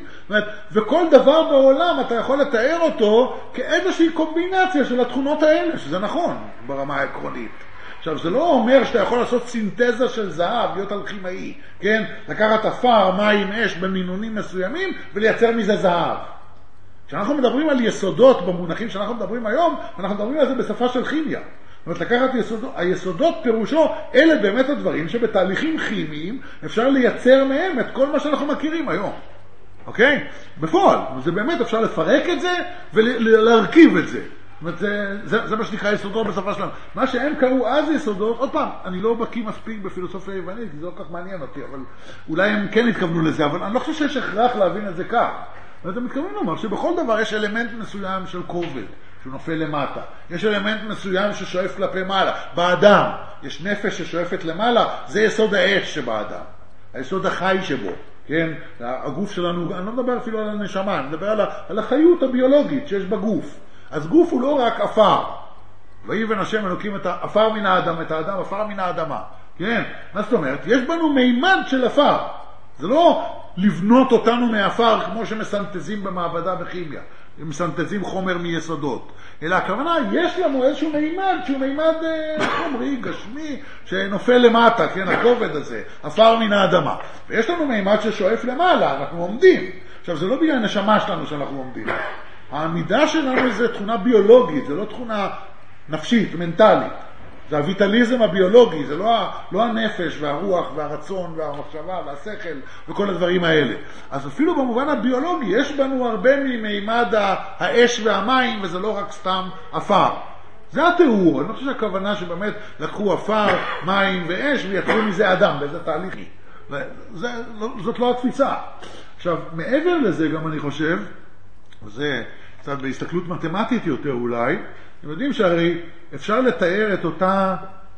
וכל דבר בעולם אתה יכול לתאר אותו כאיזושהי קומבינציה של התכונות האלה, שזה נכון ברמה העקרונית. עכשיו, זה לא אומר שאתה יכול לעשות סינתזה של זהב, להיות אלכימאי, כן? לקחת אפר, מים, אש במינונים מסוימים ולייצר מזה זהב. כשאנחנו מדברים על יסודות במונחים שאנחנו מדברים היום, אנחנו מדברים על זה בשפה של כימיה. זאת אומרת, לקחת יסודות, היסודות פירושו, אלה באמת הדברים שבתהליכים כימיים אפשר לייצר מהם את כל מה שאנחנו מכירים היום. אוקיי? בפועל. זה באמת אפשר לפרק את זה ולהרכיב את זה. זאת אומרת, זה, זה, זה מה שנקרא יסודות בשפה שלנו. מה שהם קראו אז יסודות, עוד פעם, אני לא בקיא מספיק בפילוסופיה היוונית, כי זה לא כך מעניין אותי, אבל אולי הם כן התכוונו לזה, אבל אני לא חושב שיש הכרח להבין את זה כך. ואתם מתכוונים לומר שבכל דבר יש אלמנט מסוים של כובד, שהוא נופל למטה. יש אלמנט מסוים ששואף כלפי מעלה. באדם יש נפש ששואפת למעלה, זה יסוד האש שבאדם. היסוד החי שבו, כן? הגוף שלנו, אני לא מדבר אפילו על הנשמה, אני מדבר על, על החיות הביולוגית שיש בגוף. אז גוף הוא לא רק אפר. ויבן השם אלוקים את האפר מן האדם, את האדם אפר מן האדמה. כן? מה זאת אומרת? יש בנו מימד של אפר. זה לא לבנות אותנו מאפר כמו שמסנטזים במעבדה בכימיה. הם מסנטזים חומר מיסודות. אלא הכוונה, יש לנו איזשהו מימד שהוא מימד חומרי, גשמי, שנופל למטה, כן, הכובד הזה, אפר מן האדמה. ויש לנו מימד ששואף למעלה, אנחנו עומדים. עכשיו, זה לא בגלל הנשמה שלנו שאנחנו עומדים. העמידה שלנו זה תכונה ביולוגית, זה לא תכונה נפשית, מנטלית. זה הוויטליזם הביולוגי, זה לא, לא הנפש והרוח והרצון והמחשבה והשכל וכל הדברים האלה. אז אפילו במובן הביולוגי יש בנו הרבה ממימד האש והמים, וזה לא רק סתם אפר. זה התיאור, אני חושב שהכוונה שבאמת לקחו אפר, מים ואש ויצרו מזה אדם, באיזה תהליכי. זה, זאת לא התפיסה. עכשיו, מעבר לזה גם אני חושב, וזה קצת בהסתכלות מתמטית יותר אולי, אתם יודעים שהרי אפשר לתאר את אותה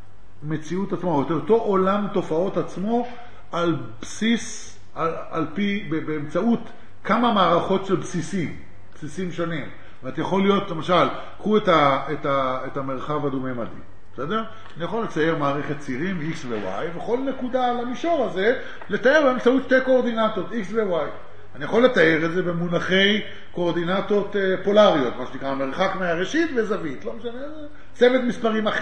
מציאות עצמו, את אותו עולם תופעות עצמו, על בסיס, על, על פי, באמצעות כמה מערכות של בסיסים, בסיסים שונים. ואת יכול להיות, למשל, קחו את, ה, את, ה, את המרחב הדו-ממדי, בסדר? אני יכול לצייר מערכת צירים X ו-Y, וכל נקודה על המישור הזה, לתאר באמצעות שתי קואורדינטות, X ו-Y. אני יכול לתאר את זה במונחי קואורדינטות פולריות, מה שנקרא מרחק מהראשית וזווית, לא משנה, צוות מספרים אחר.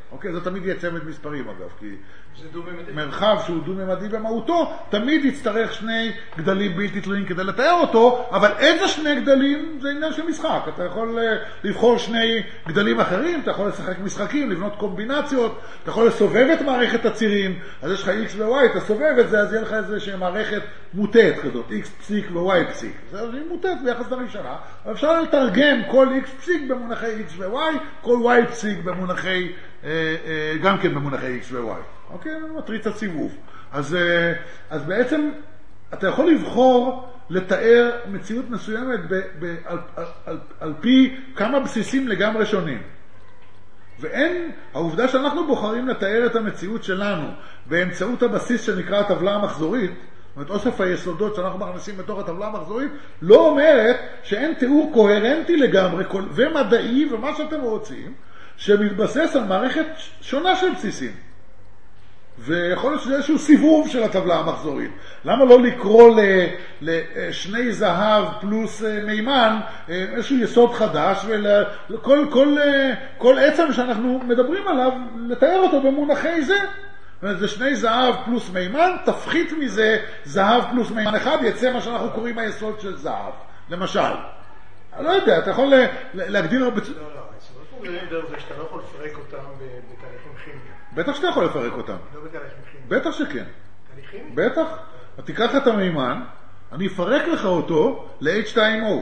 אוקיי, זה תמיד יהיה צמד מספרים אגב, כי זה דו-ממדי. מרחב שהוא דו-ממדי במהותו, תמיד יצטרך שני גדלים בלתי תלויים כדי לתאר אותו, אבל איזה שני גדלים זה עניין של משחק. אתה יכול לבחור שני גדלים אחרים, אתה יכול לשחק משחקים, לבנות קומבינציות, אתה יכול לסובב את מערכת הצירים, אז יש לך X ו-Y, אתה סובב את זה, אז יהיה לך איזושהי מערכת מוטט כזאת, X פסיק ו-Y פסיק. זה מוטט ביחס לראשונה, אבל אפשר לתרגם כל X פסיק במונחי X ו-Y, כל Y פסיק במונחי, גם כן במונחי X ו-Y. אוקיי? מטריץ הסיבוב. אז, אז בעצם אתה יכול לבחור לתאר מציאות מסוימת ב, ב, על, על, על, על פי כמה בסיסים לגמרי שונים. ואין, העובדה שאנחנו בוחרים לתאר את המציאות שלנו באמצעות הבסיס שנקרא הטבלה המחזורית, זאת אומרת, אוסף היסודות שאנחנו מכניסים בתוך הטבלה המחזורית, לא אומרת שאין תיאור קוהרנטי לגמרי ומדעי ומה שאתם רוצים, שמתבסס על מערכת שונה של בסיסים. ויכול להיות שזה איזשהו סיבוב של הטבלה המחזורית. למה לא לקרוא לשני זהב פלוס מימן איזשהו יסוד חדש, וכל כל, כל עצם שאנחנו מדברים עליו, לתאר אותו במונחי זה. זה שני זהב פלוס מימן, תפחית מזה זהב פלוס מימן אחד, יצא מה שאנחנו קוראים היסוד של זהב. למשל. אני לא יודע, אתה יכול להגדיר... לא, לא, היסודות מוגדרים דרך זה שאתה לא יכול לפרק אותם בתהליכים כימיים. בטח שאתה יכול לפרק אותם. לא בתהליכים כימיים. בטח שכן. תהליכים? בטח. תיקח את המימן, אני אפרק לך אותו ל-H שתיים O.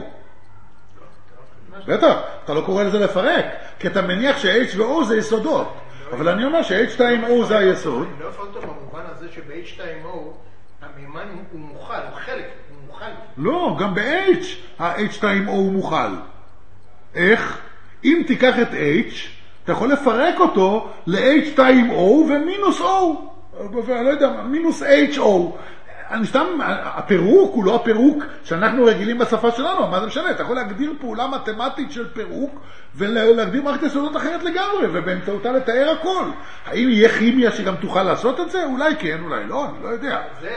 בטח, אתה לא קורא לזה לפרק, כי אתה מניח ש-H ו-O זה יסודות. אבל אני אומר ש-H שתיים O זה היסוד. אני לא אפרק אותו במובן הזה שב-H שתיים O המימן הוא מוכל, הוא חלק, הוא מוכל. לא, גם ב-H ה-H שתיים O הוא מוכל. איך? אם תיקח את H, אתה יכול לפרק אותו ל-H שתיים O ומינוס O. אני לא יודע, מינוס H O. אני סתם, הפירוק הוא לא הפירוק שאנחנו רגילים בשפה שלנו, מה זה משנה? אתה יכול להגדיר פעולה מתמטית של פירוק ולהגדיר מערכת יסודות אחרת לגמרי, ובאמצעותה לתאר הכל. האם יהיה כימיה שגם תוכל לעשות את זה? אולי כן, אולי לא, אני לא יודע. זה...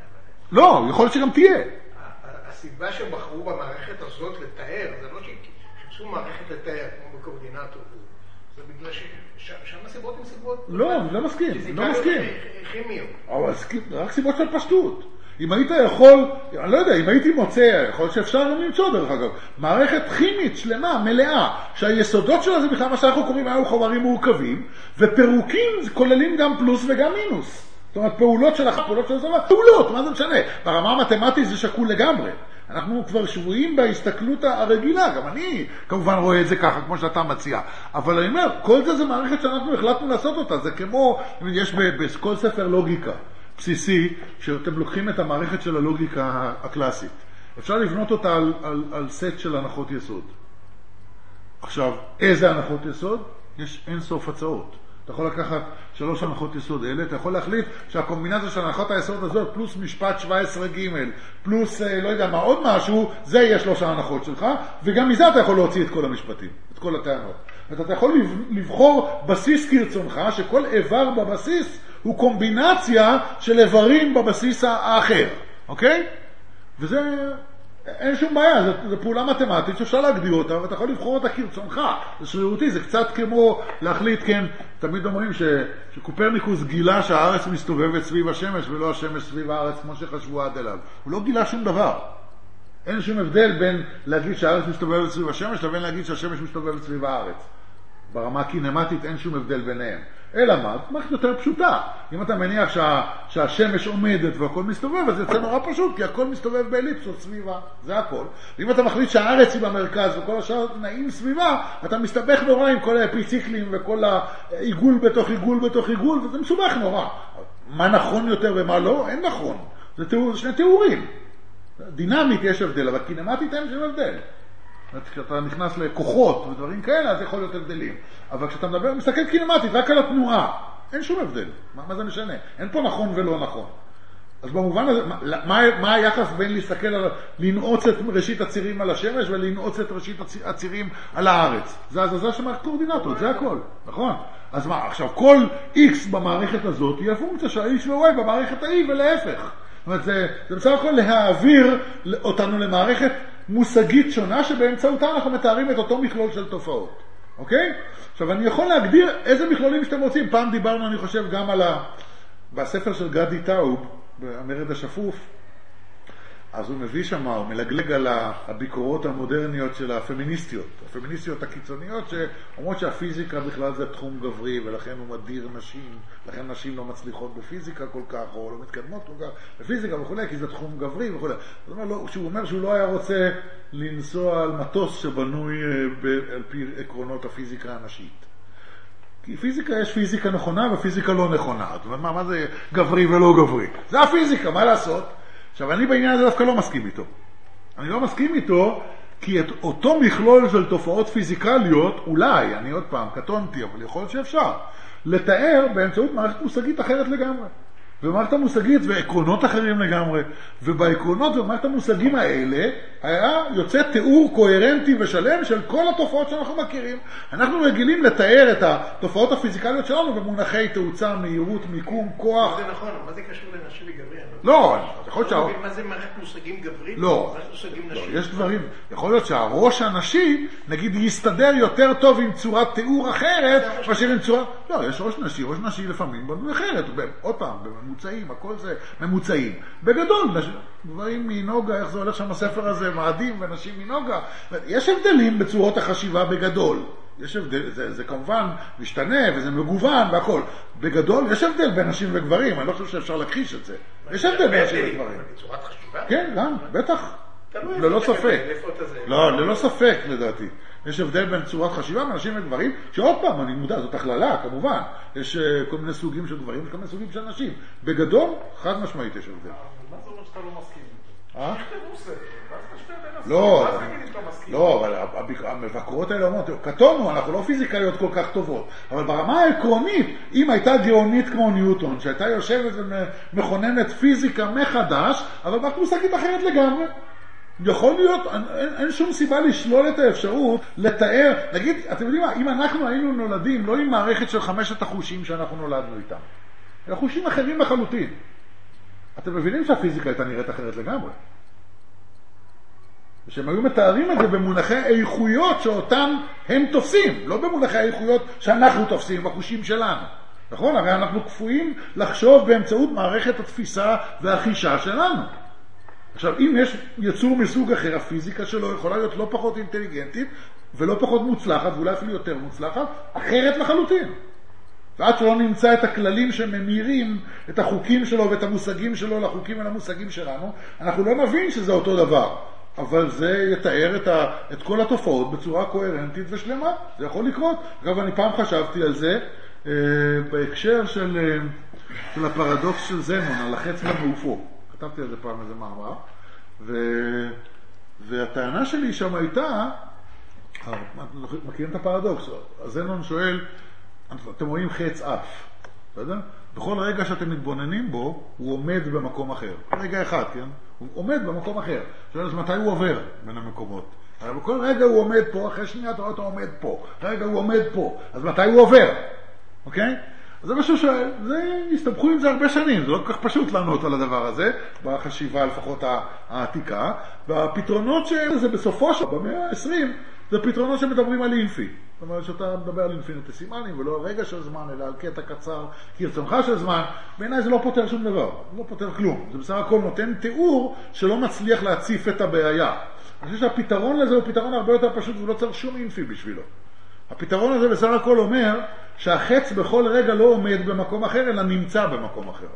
לא, יכול להיות שגם תהיה. הסיבה שבחרו במערכת הזאת לתאר, זה לא שחיפשו מערכת לתאר כמו בקואורדינטור, זה בגלל ששם הסיבות הן סיבות... לא, אני לא מסכים, לא מסכים. כימיות. אבל רק סיבות של פשטות. אם היית יכול, אני לא יודע, אם הייתי מוצא, יכול להיות שאפשר גם למצוא דרך אגב, מערכת כימית שלמה, מלאה, שהיסודות שלה זה בכלל מה שאנחנו קוראים היו חומרים מורכבים, ופירוקים כוללים גם פלוס וגם מינוס. זאת אומרת, פעולות של אחת, פעולות של זמן, פעולות, מה זה משנה? ברמה המתמטית זה שקול לגמרי. אנחנו כבר שבועים בהסתכלות הרגילה, גם אני כמובן רואה את זה ככה, כמו שאתה מציע. אבל אני אומר, כל זה זה מערכת שאנחנו החלטנו לעשות אותה, זה כמו, יש בכל ספר לוגיקה בסיסי, שאתם לוקחים את המערכת של הלוגיקה הקלאסית. אפשר לבנות אותה על, על, על סט של הנחות יסוד. עכשיו, איזה הנחות יסוד? יש אין סוף הצעות. אתה יכול לקחת שלוש הנחות יסוד אלה, אתה יכול להחליט שהקומבינציה של הנחות היסוד הזאת פלוס משפט שבע עשרה ג' פלוס לא יודע מה עוד משהו, זה יהיה שלוש ההנחות שלך, וגם מזה אתה יכול להוציא את כל המשפטים, את כל הטענות. אתה יכול לבחור בסיס כרצונך, שכל איבר בבסיס הוא קומבינציה של איברים בבסיס האחר, אוקיי? וזה... אין שום בעיה, זו, זו פעולה מתמטית שאפשר להגדיר אותה, ואתה יכול לבחור אותה כרצונך. זה שרירותי, זה קצת כמו להחליט, כן, תמיד אומרים ש, שקופרניקוס גילה שהארץ מסתובבת סביב השמש, ולא השמש סביב הארץ, כמו שחשבו עד אליו. הוא לא גילה שום דבר. אין שום הבדל בין להגיד שהארץ מסתובבת סביב השמש, לבין להגיד שהשמש מסתובבת סביב הארץ. ברמה הקינמטית אין שום הבדל ביניהם. אלא מה? מערכת יותר פשוטה. אם אתה מניח שה, שהשמש עומדת והכל מסתובב, אז זה נורא פשוט, כי הכל מסתובב באליפסות סביבה. זה הכל. ואם אתה מחליט שהארץ היא במרכז וכל השאר נעים סביבה, אתה מסתבך נורא עם כל האפיציקלים וכל העיגול בתוך עיגול בתוך עיגול, וזה מסובך נורא. מה נכון יותר ומה לא? אין נכון. זה, תיאור, זה שני תיאורים. דינמית יש הבדל, אבל קינמטית אין שום הבדל. כשאתה נכנס לכוחות ודברים כאלה, אז יכול להיות הבדלים. אבל כשאתה מדבר, מסתכל קינמטית, רק על התנועה, אין שום הבדל. מה, מה זה משנה? אין פה נכון ולא נכון. אז במובן הזה, מה, מה היחס בין להסתכל על, לנעוץ את ראשית הצירים על השמש, ולנעוץ את ראשית הצירים על הארץ? זה הזזה של מערכת קואורדינטות, זה הכל, נכון? אז מה, עכשיו, כל X במערכת הזאת, היא הפונקציה של X ו-Y במערכת ה-E ולהפך. זאת אומרת, זה, זה בסך הכל להעביר אותנו למערכת מושגית שונה שבאמצעותה אנחנו מתארים את אותו מכלול של תופעות. אוקיי? עכשיו, אני יכול להגדיר איזה מכלולים שאתם רוצים. פעם דיברנו, אני חושב, גם על ה... בספר של גדי טאוב, במרד השפוף, אז הוא מביא שם, הוא מלגלג על הביקורות המודרניות של הפמיניסטיות, הפמיניסטיות הקיצוניות שאומרות שהפיזיקה בכלל זה תחום גברי, ולכן הוא מדיר נשים, לכן נשים לא מצליחות בפיזיקה כל כך, או לא מתקדמות כל כך בפיזיקה וכו', כי זה תחום גברי וכו'. זאת אומרת, שהוא אומר שהוא לא היה רוצה לנסוע על מטוס שבנוי על פי עקרונות הפיזיקה הנשית. כי פיזיקה, יש פיזיקה נכונה ופיזיקה לא נכונה. זאת אומרת, מה, מה זה גברי ולא גברי? זה הפיזיקה, מה לעשות? עכשיו, אני בעניין הזה דווקא לא מסכים איתו. אני לא מסכים איתו, כי את אותו מכלול של תופעות פיזיקליות, אולי, אני עוד פעם, קטונתי, אבל יכול להיות שאפשר, לתאר באמצעות מערכת מושגית אחרת לגמרי. ומערכת המושגית ועקרונות אחרים לגמרי. ובעקרונות ובמערכת המושגים האלה, היה יוצא תיאור קוהרנטי ושלם של כל התופעות שאנחנו מכירים. אנחנו רגילים לתאר את התופעות הפיזיקליות שלנו במונחי תאוצה, מהירות, מיקום, כוח. זה נכון, מה זה קשור לנשי וגברי? לא, יכול להיות שהראש... מה זה מערכת מושגים גברית? לא, מערכת מושגים נשי? לא, יש דברים. יכול להיות שהראש הנשי, נגיד, יסתדר יותר טוב עם צורת תיאור אחרת, מאשר עם צורה... לא, יש ראש נשי, ראש נשי לפעמים בנו אחרת. עוד פעם, בממוצעים, הכל זה ממוצעים. בגדול, דברים מנוגה, איך זה הולך שם הספר הזה, מאדים ונשים מנוגה. יש הבדלים בצורות החשיבה בגדול. יש הבדל, זה, זה כמובן משתנה וזה מגוון והכל. בגדול, יש הבדל בין נשים וגברים, אני לא חושב שאפשר להכחיש את זה. יש הבדל בין נשים וגברים. בצורת חשיבה? כן, גם, בטח. ללא ספק. לא, ללא ספק לדעתי. יש הבדל בין צורת חשיבה בין נשים וגברים, שעוד פעם, אני מודע, זאת הכללה, כמובן. יש כל מיני סוגים של גברים וכל מיני סוגים של נשים. בגדול, חד משמעית יש הבדל. מה זה אומר שאתה לא מסכים? אה? תכתבו ספר, ואז תשפיע בין הספר. לא, ואז תגיד אם אתה מסכים. לא, אבל המבקרות האלה אומרות, קטונו, אנחנו לא פיזיקאיות כל כך טובות, אבל ברמה העקרונית, אם הייתה גאונית כמו ניוטון, שהייתה יושבת ומכוננת פיזיקה מחדש, אבל רק מושגית אחרת לגמרי. יכול להיות, אין, אין שום סיבה לשלול את האפשרות, לתאר, נגיד, אתם יודעים מה, אם אנחנו היינו נולדים, לא עם מערכת של חמשת החושים שאנחנו נולדנו איתם, אלא חושים אחרים לחלוטין. אתם מבינים שהפיזיקה הייתה נראית אחרת לגמרי. ושהם היו מתארים את זה במונחי איכויות שאותם הם תופסים, לא במונחי איכויות שאנחנו תופסים, בחושים שלנו. נכון? הרי אנחנו כפויים לחשוב באמצעות מערכת התפיסה והחישה שלנו. עכשיו, אם יש יצור מסוג אחר, הפיזיקה שלו יכולה להיות לא פחות אינטליגנטית ולא פחות מוצלחת, ואולי אפילו יותר מוצלחת, אחרת לחלוטין. ועד שלא נמצא את הכללים שממירים את החוקים שלו ואת המושגים שלו לחוקים ולמושגים שלנו, אנחנו לא נבין שזה אותו דבר. אבל זה יתאר את, ה, את כל התופעות בצורה קוהרנטית ושלמה. זה יכול לקרות. אגב, אני פעם חשבתי על זה, אה, בהקשר של, אה, של הפרדוקס של זנון, על החץ למעופו. כתבתי על זה פעם איזה מאמר. ו, והטענה שלי שם הייתה, מכירים את הפרדוקס? זנון שואל, אתם רואים חץ אף, בסדר? בכל רגע שאתם מתבוננים בו, הוא עומד במקום אחר. רגע אחד, כן? הוא עומד במקום אחר. שואל, אז מתי הוא עובר בין המקומות? הרי בכל רגע הוא עומד פה, אחרי שנייה אתה רואה אתה עומד פה. רגע הוא עומד פה, אז מתי הוא עובר? אוקיי? אז זה משהו שואל, זה, הסתבכו עם זה הרבה שנים, זה לא כל כך פשוט לענות על הדבר הזה, בחשיבה לפחות העתיקה, והפתרונות שזה בסופו של במאה ה-עשרים, זה פתרונות שמדברים על אינפי. זאת אומרת שאתה מדבר על אינפיניטסימלים, ולא על רגע של זמן, אלא על קטע קצר, כרצונך של זמן. בעיניי זה לא פותר שום דבר, זה לא פותר כלום. זה בסך הכל נותן תיאור שלא מצליח להציף את הבעיה. אני חושב שהפתרון לזה הוא פתרון הרבה יותר פשוט, ולא צריך שום אינפי בשבילו. הפתרון הזה בסך הכל אומר שהחץ בכל רגע לא עומד במקום אחר, אלא נמצא במקום אחר.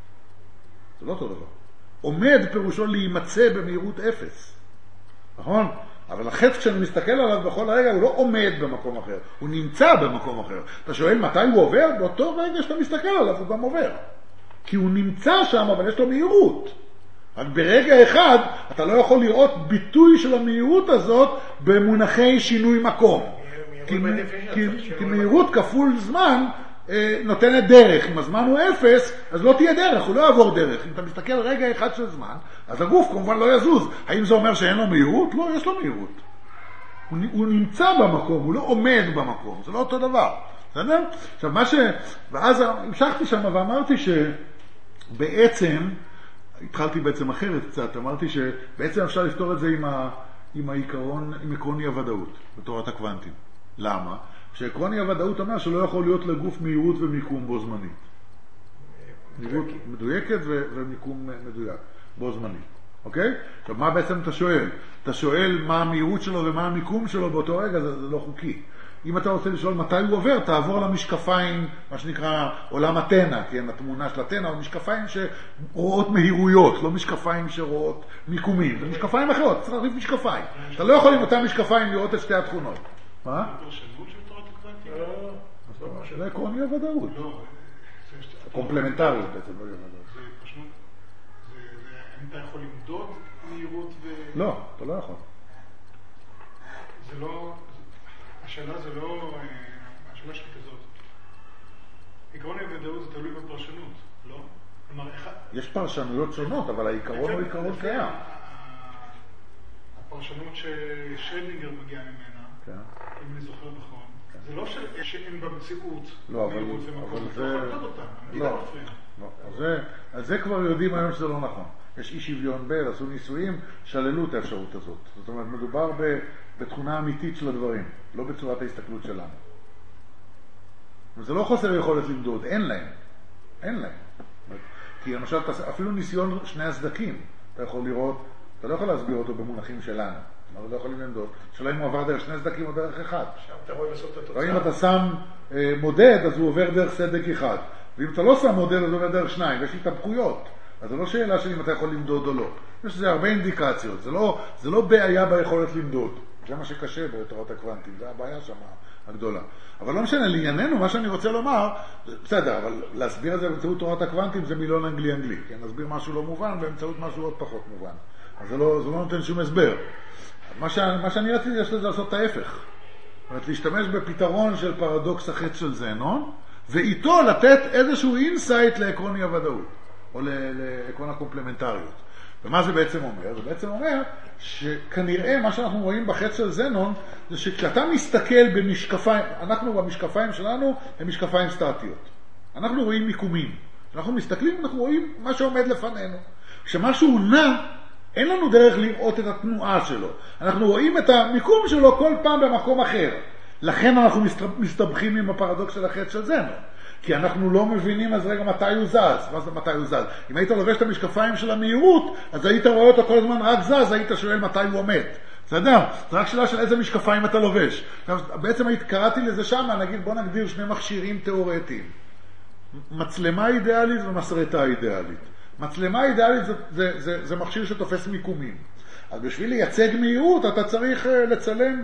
זה לא אותו דבר. עומד פירושו להימצא במהירות אפס. נכון? אבל החץ כשאני מסתכל עליו בכל רגע הוא לא עומד במקום אחר, הוא נמצא במקום אחר. אתה שואל מתי הוא עובר? באותו רגע שאתה מסתכל עליו הוא גם עובר. כי הוא נמצא שם אבל יש לו מהירות. רק ברגע אחד אתה לא יכול לראות ביטוי של המהירות הזאת במונחי שינוי מקום. כי, כי, כי מהירות כפול זמן אה, נותנת דרך. אם הזמן הוא אפס, אז לא תהיה דרך, הוא לא יעבור דרך. אם אתה מסתכל רגע אחד של זמן, אז הגוף כמובן לא יזוז. האם זה אומר שאין לו מהירות? לא, יש לו מהירות. הוא, הוא נמצא במקום, הוא לא עומד במקום. זה לא אותו דבר. בסדר? עכשיו, מה ש... ואז המשכתי שם ואמרתי שבעצם, התחלתי בעצם אחרת קצת, אמרתי שבעצם אפשר לפתור את זה עם, ה... עם העיקרון, עם עקרון אי הוודאות, בתורת הקוונטים. למה? שעקרון אי הוודאות אומר שלא יכול להיות לגוף מהירות ומיקום בו זמנית. מהירות מדויקת ומיקום מדויק בו זמנית. אוקיי? עכשיו, מה בעצם אתה שואל? אתה שואל מה המהירות שלו ומה המיקום שלו באותו רגע, זה, זה לא חוקי. אם אתה רוצה לשאול מתי הוא עובר, תעבור למשקפיים, מה שנקרא עולם התנה, כן, התמונה של התנה, או משקפיים שרואות מהירויות, לא משקפיים שרואות מיקומים, זה משקפיים אחרות, צריך להחליף משקפיים. אתה לא יכול עם אותם משקפיים לראות את שתי התכונות. מה? זה פרשנות של תורת הקוונטים? זה עקרון אי הוודאות. לא. קומפלמנטריות בעצם, לא אי הוודאות. זה פשוט, האם אתה יכול למדוד מהירות ו... לא, אתה לא יכול. זה לא... השאלה זה לא... השאלה שלי כזאת. עקרון הוודאות זה תלוי בפרשנות, לא? כלומר, איך... יש פרשנויות שונות, אבל העיקרון הוא עיקרון קיים. הפרשנות ששרדינגר מגיע ממנה, אם אני זוכר נכון, זה לא שאין במציאות מהירות ומקום, אתה יכול לדעת אותם, אני לא מפריע. אז זה כבר יודעים היום שזה לא נכון. יש אי שוויון בין, עשו ניסויים, שללו את האפשרות הזאת. זאת אומרת, מדובר בתכונה אמיתית של הדברים, לא בצורת ההסתכלות שלנו. וזה לא חוסר יכולת למדוד, אין להם. אין להם. כי למשל, אפילו ניסיון שני הסדקים, אתה יכול לראות, אתה לא יכול להסביר אותו במונחים שלנו. אנחנו לא יכולים למדוד. שאלה אם הוא עבר דרך שני סדקים או דרך אחד. עכשיו אתה רואה לעשות את התוצאה. אם אתה שם אה, מודד, אז הוא עובר דרך סדק אחד. ואם אתה לא שם מודד, אז הוא עובר דרך שניים. ויש התהפכויות. אז זו לא שאלה של אם אתה יכול למדוד או לא. יש לזה הרבה אינדיקציות. זה לא, זה לא בעיה ביכולת למדוד. זה מה שקשה בתורת הקוונטים. זה הבעיה שם הגדולה. אבל לא משנה, לענייננו, מה שאני רוצה לומר, בסדר, אבל להסביר את זה באמצעות תורת הקוונטים זה מילון אנגלי-אנגלי. כן, להסביר משהו לא מובן באמצעות משהו עוד פחות מובן. אז זה לא, זה לא נותן שום הסבר. מה, ש, מה שאני רציתי יש לזה לעשות את ההפך. זאת אומרת, להשתמש בפתרון של פרדוקס החץ של זנון, ואיתו לתת איזשהו אינסייט לעקרון אי הוודאות, או לעקרון הקומפלמנטריות. ומה זה בעצם אומר? זה בעצם אומר שכנראה מה שאנחנו רואים בחץ של זנון, זה שכשאתה מסתכל במשקפיים, אנחנו במשקפיים שלנו הם משקפיים סטטיות. אנחנו רואים מיקומים. כשאנחנו מסתכלים, אנחנו רואים מה שעומד לפנינו. כשמשהו נע, אין לנו דרך לראות את התנועה שלו. אנחנו רואים את המיקום שלו כל פעם במקום אחר. לכן אנחנו מסתבכים עם הפרדוקס של החץ של זנון. כי אנחנו לא מבינים אז רגע מתי הוא זז. מה זה מתי הוא זז? אם היית לובש את המשקפיים של המהירות, אז היית רואה אותו כל הזמן רק זז, היית שואל מתי הוא עומד. בסדר? זה רק שאלה של איזה משקפיים אתה לובש. בעצם קראתי לזה שם, נגיד בוא נגדיר שני מכשירים תיאורטיים. מצלמה אידיאלית ומסרטה אידיאלית. מצלמה אידיאלית זה, זה, זה, זה מכשיר שתופס מיקומים. אז בשביל לייצג מהירות, אתה צריך לצלם, ב...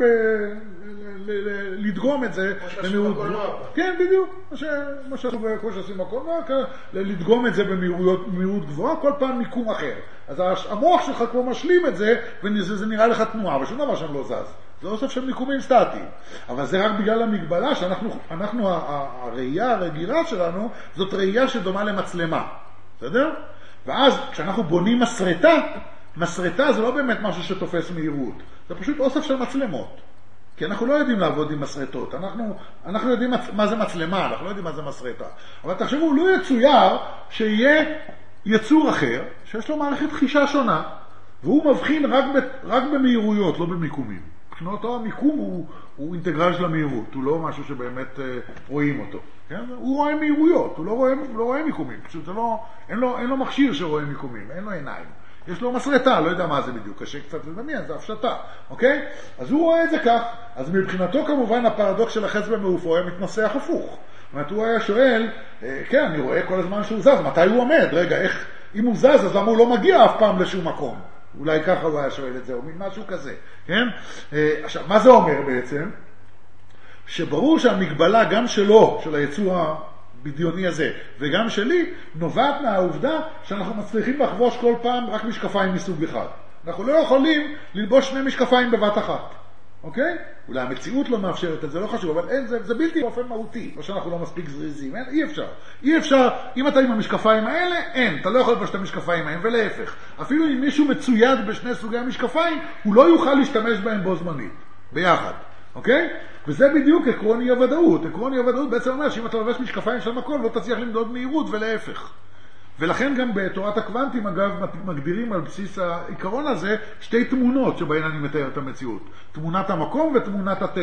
לדגום את זה במהירות. כן, בדיוק. מה שעשו כמו שעושים בקולנוע, לדגום את זה במהירות גבוהה, כל פעם מיקום אחר. אז המוח שלך כבר משלים את זה, וזה נראה לך תנועה, ושום דבר שם לא זז. זה אוסף של מיקומים סטטיים. אבל זה רק בגלל המגבלה שאנחנו, אנחנו, הראייה הרגילה שלנו, זאת ראייה שדומה למצלמה. בסדר? ואז כשאנחנו בונים מסרטה, מסרטה זה לא באמת משהו שתופס מהירות. זה פשוט אוסף של מצלמות. כי אנחנו לא יודעים לעבוד עם מסרטות. אנחנו, אנחנו יודעים מה זה מצלמה, אנחנו לא יודעים מה זה מסרטה. אבל תחשבו, לא יצויר שיהיה יצור אחר, שיש לו מערכת חישה שונה, והוא מבחין רק, ב, רק במהירויות, לא במיקומים. מבחינתו המיקום הוא, הוא אינטגרל של המהירות, הוא לא משהו שבאמת אה, רואים אותו. כן? הוא רואה מהירויות, הוא לא רואה, הוא לא רואה מיקומים. פשוט זה לא, אין לו, אין לו מכשיר שרואה מיקומים, אין לו עיניים. יש לו מסרטה, לא יודע מה זה בדיוק, קשה קצת לדמיין, זה הפשטה, אוקיי? אז הוא רואה את זה כך, אז מבחינתו כמובן הפרדוקס של החץ במעופו היה מתנסח הפוך. זאת אומרת, הוא היה שואל, כן, אני רואה כל הזמן שהוא זז, מתי הוא עומד? רגע, איך, אם הוא זז, אז למה הוא לא מגיע אף פעם לשום מקום? אולי ככה הוא היה שואל את זה, או מין משהו כזה, כן? עכשיו, מה זה אומר בעצם? שברור שהמגבלה גם שלו, של היצור הבדיוני הזה, וגם שלי, נובעת מהעובדה שאנחנו מצליחים לחבוש כל פעם רק משקפיים מסוג אחד. אנחנו לא יכולים ללבוש שני משקפיים בבת אחת. אוקיי? אולי המציאות לא מאפשרת את זה, לא חשוב, אבל אין, זה, זה בלתי באופן מהותי. לא שאנחנו לא מספיק זריזים, אין, אי אפשר. אי אפשר, אם אתה עם המשקפיים האלה, אין. אתה לא יכול ללבוש את המשקפיים האלה, ולהפך. אפילו אם מישהו מצויד בשני סוגי המשקפיים, הוא לא יוכל להשתמש בהם בו זמנית. ביחד. אוקיי? וזה בדיוק עקרון אי הוודאות. עקרון אי הוודאות בעצם אומר שאם אתה לובש משקפיים של מקום, לא תצליח למדוד מהירות ולהפך. ולכן גם בתורת הקוונטים, אגב, מגדירים על בסיס העיקרון הזה שתי תמונות שבהן אני מתאר את המציאות. תמונת המקום ותמונת התנה.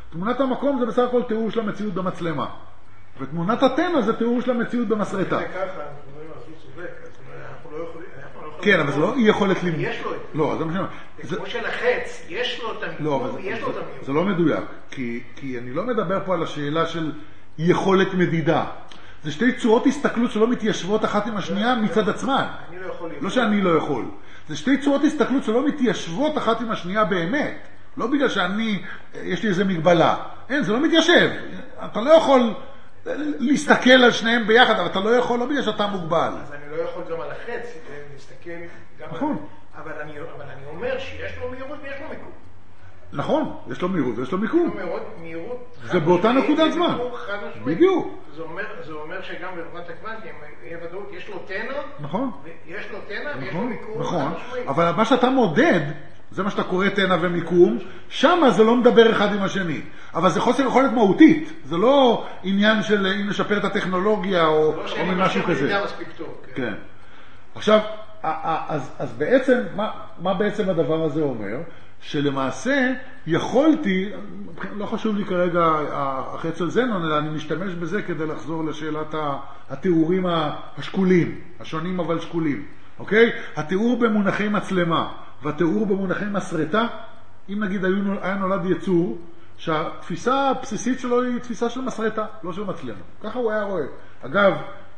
תמונת המקום זה בסך הכל תיאור של המציאות במצלמה. ותמונת התנע זה תיאור של המציאות במסרטה. זה ככה, אנחנו מדברים על זה צודק, אנחנו לא יכולים... כן, אבל זה לא אי יכולת למות. יש לו את זה. לא, זה משנה. זה כמו שלחץ, יש לו את המיקום, יש לו את המיקום. זה לא מדויק, כי אני לא מדבר פה על השאלה של יכולת מדידה. זה שתי צורות הסתכלות שלא מתיישבות אחת עם השנייה מצד עצמן. אני לא יכול. לא שאני לא יכול. זה שתי צורות הסתכלות שלא מתיישבות אחת עם השנייה באמת. לא בגלל שאני, יש לי איזה מגבלה. אין, זה לא מתיישב. אתה לא יכול להסתכל על שניהם ביחד, אבל אתה לא יכול, לא בגלל שאתה מוגבל. אז אני לא יכול גם על החץ, להסתכל גם על... נכון. אבל אני אומר שיש לו מהירות ויש לו מיקום. נכון, יש לו מהירות ויש לו מיקום. מהירות... זה באותה נקודת זמן. בדיוק. זה אומר שגם ברמת הקוונטים, יהיה ודאות, יש לו תנע, נכון. יש לו תנע ויש לו מיקום. נכון, אבל מה שאתה מודד, זה מה שאתה קורא תנע ומיקום, שם זה לא מדבר אחד עם השני. אבל זה חוסר יכולת מהותית. זה לא עניין של אם נשפר את הטכנולוגיה או ממשהו כזה. כן. עכשיו, אז, אז בעצם, מה, מה בעצם הדבר הזה אומר? שלמעשה יכולתי, לא חשוב לי כרגע החץ על זנון, אלא אני משתמש בזה כדי לחזור לשאלת התיאורים השקולים, השונים אבל שקולים. אוקיי? התיאור במונחי מצלמה והתיאור במונחי מסרטה, אם נגיד היה נולד יצור, שהתפיסה הבסיסית שלו היא תפיסה של מסרטה, לא של מצלמה. ככה הוא היה רואה. אגב,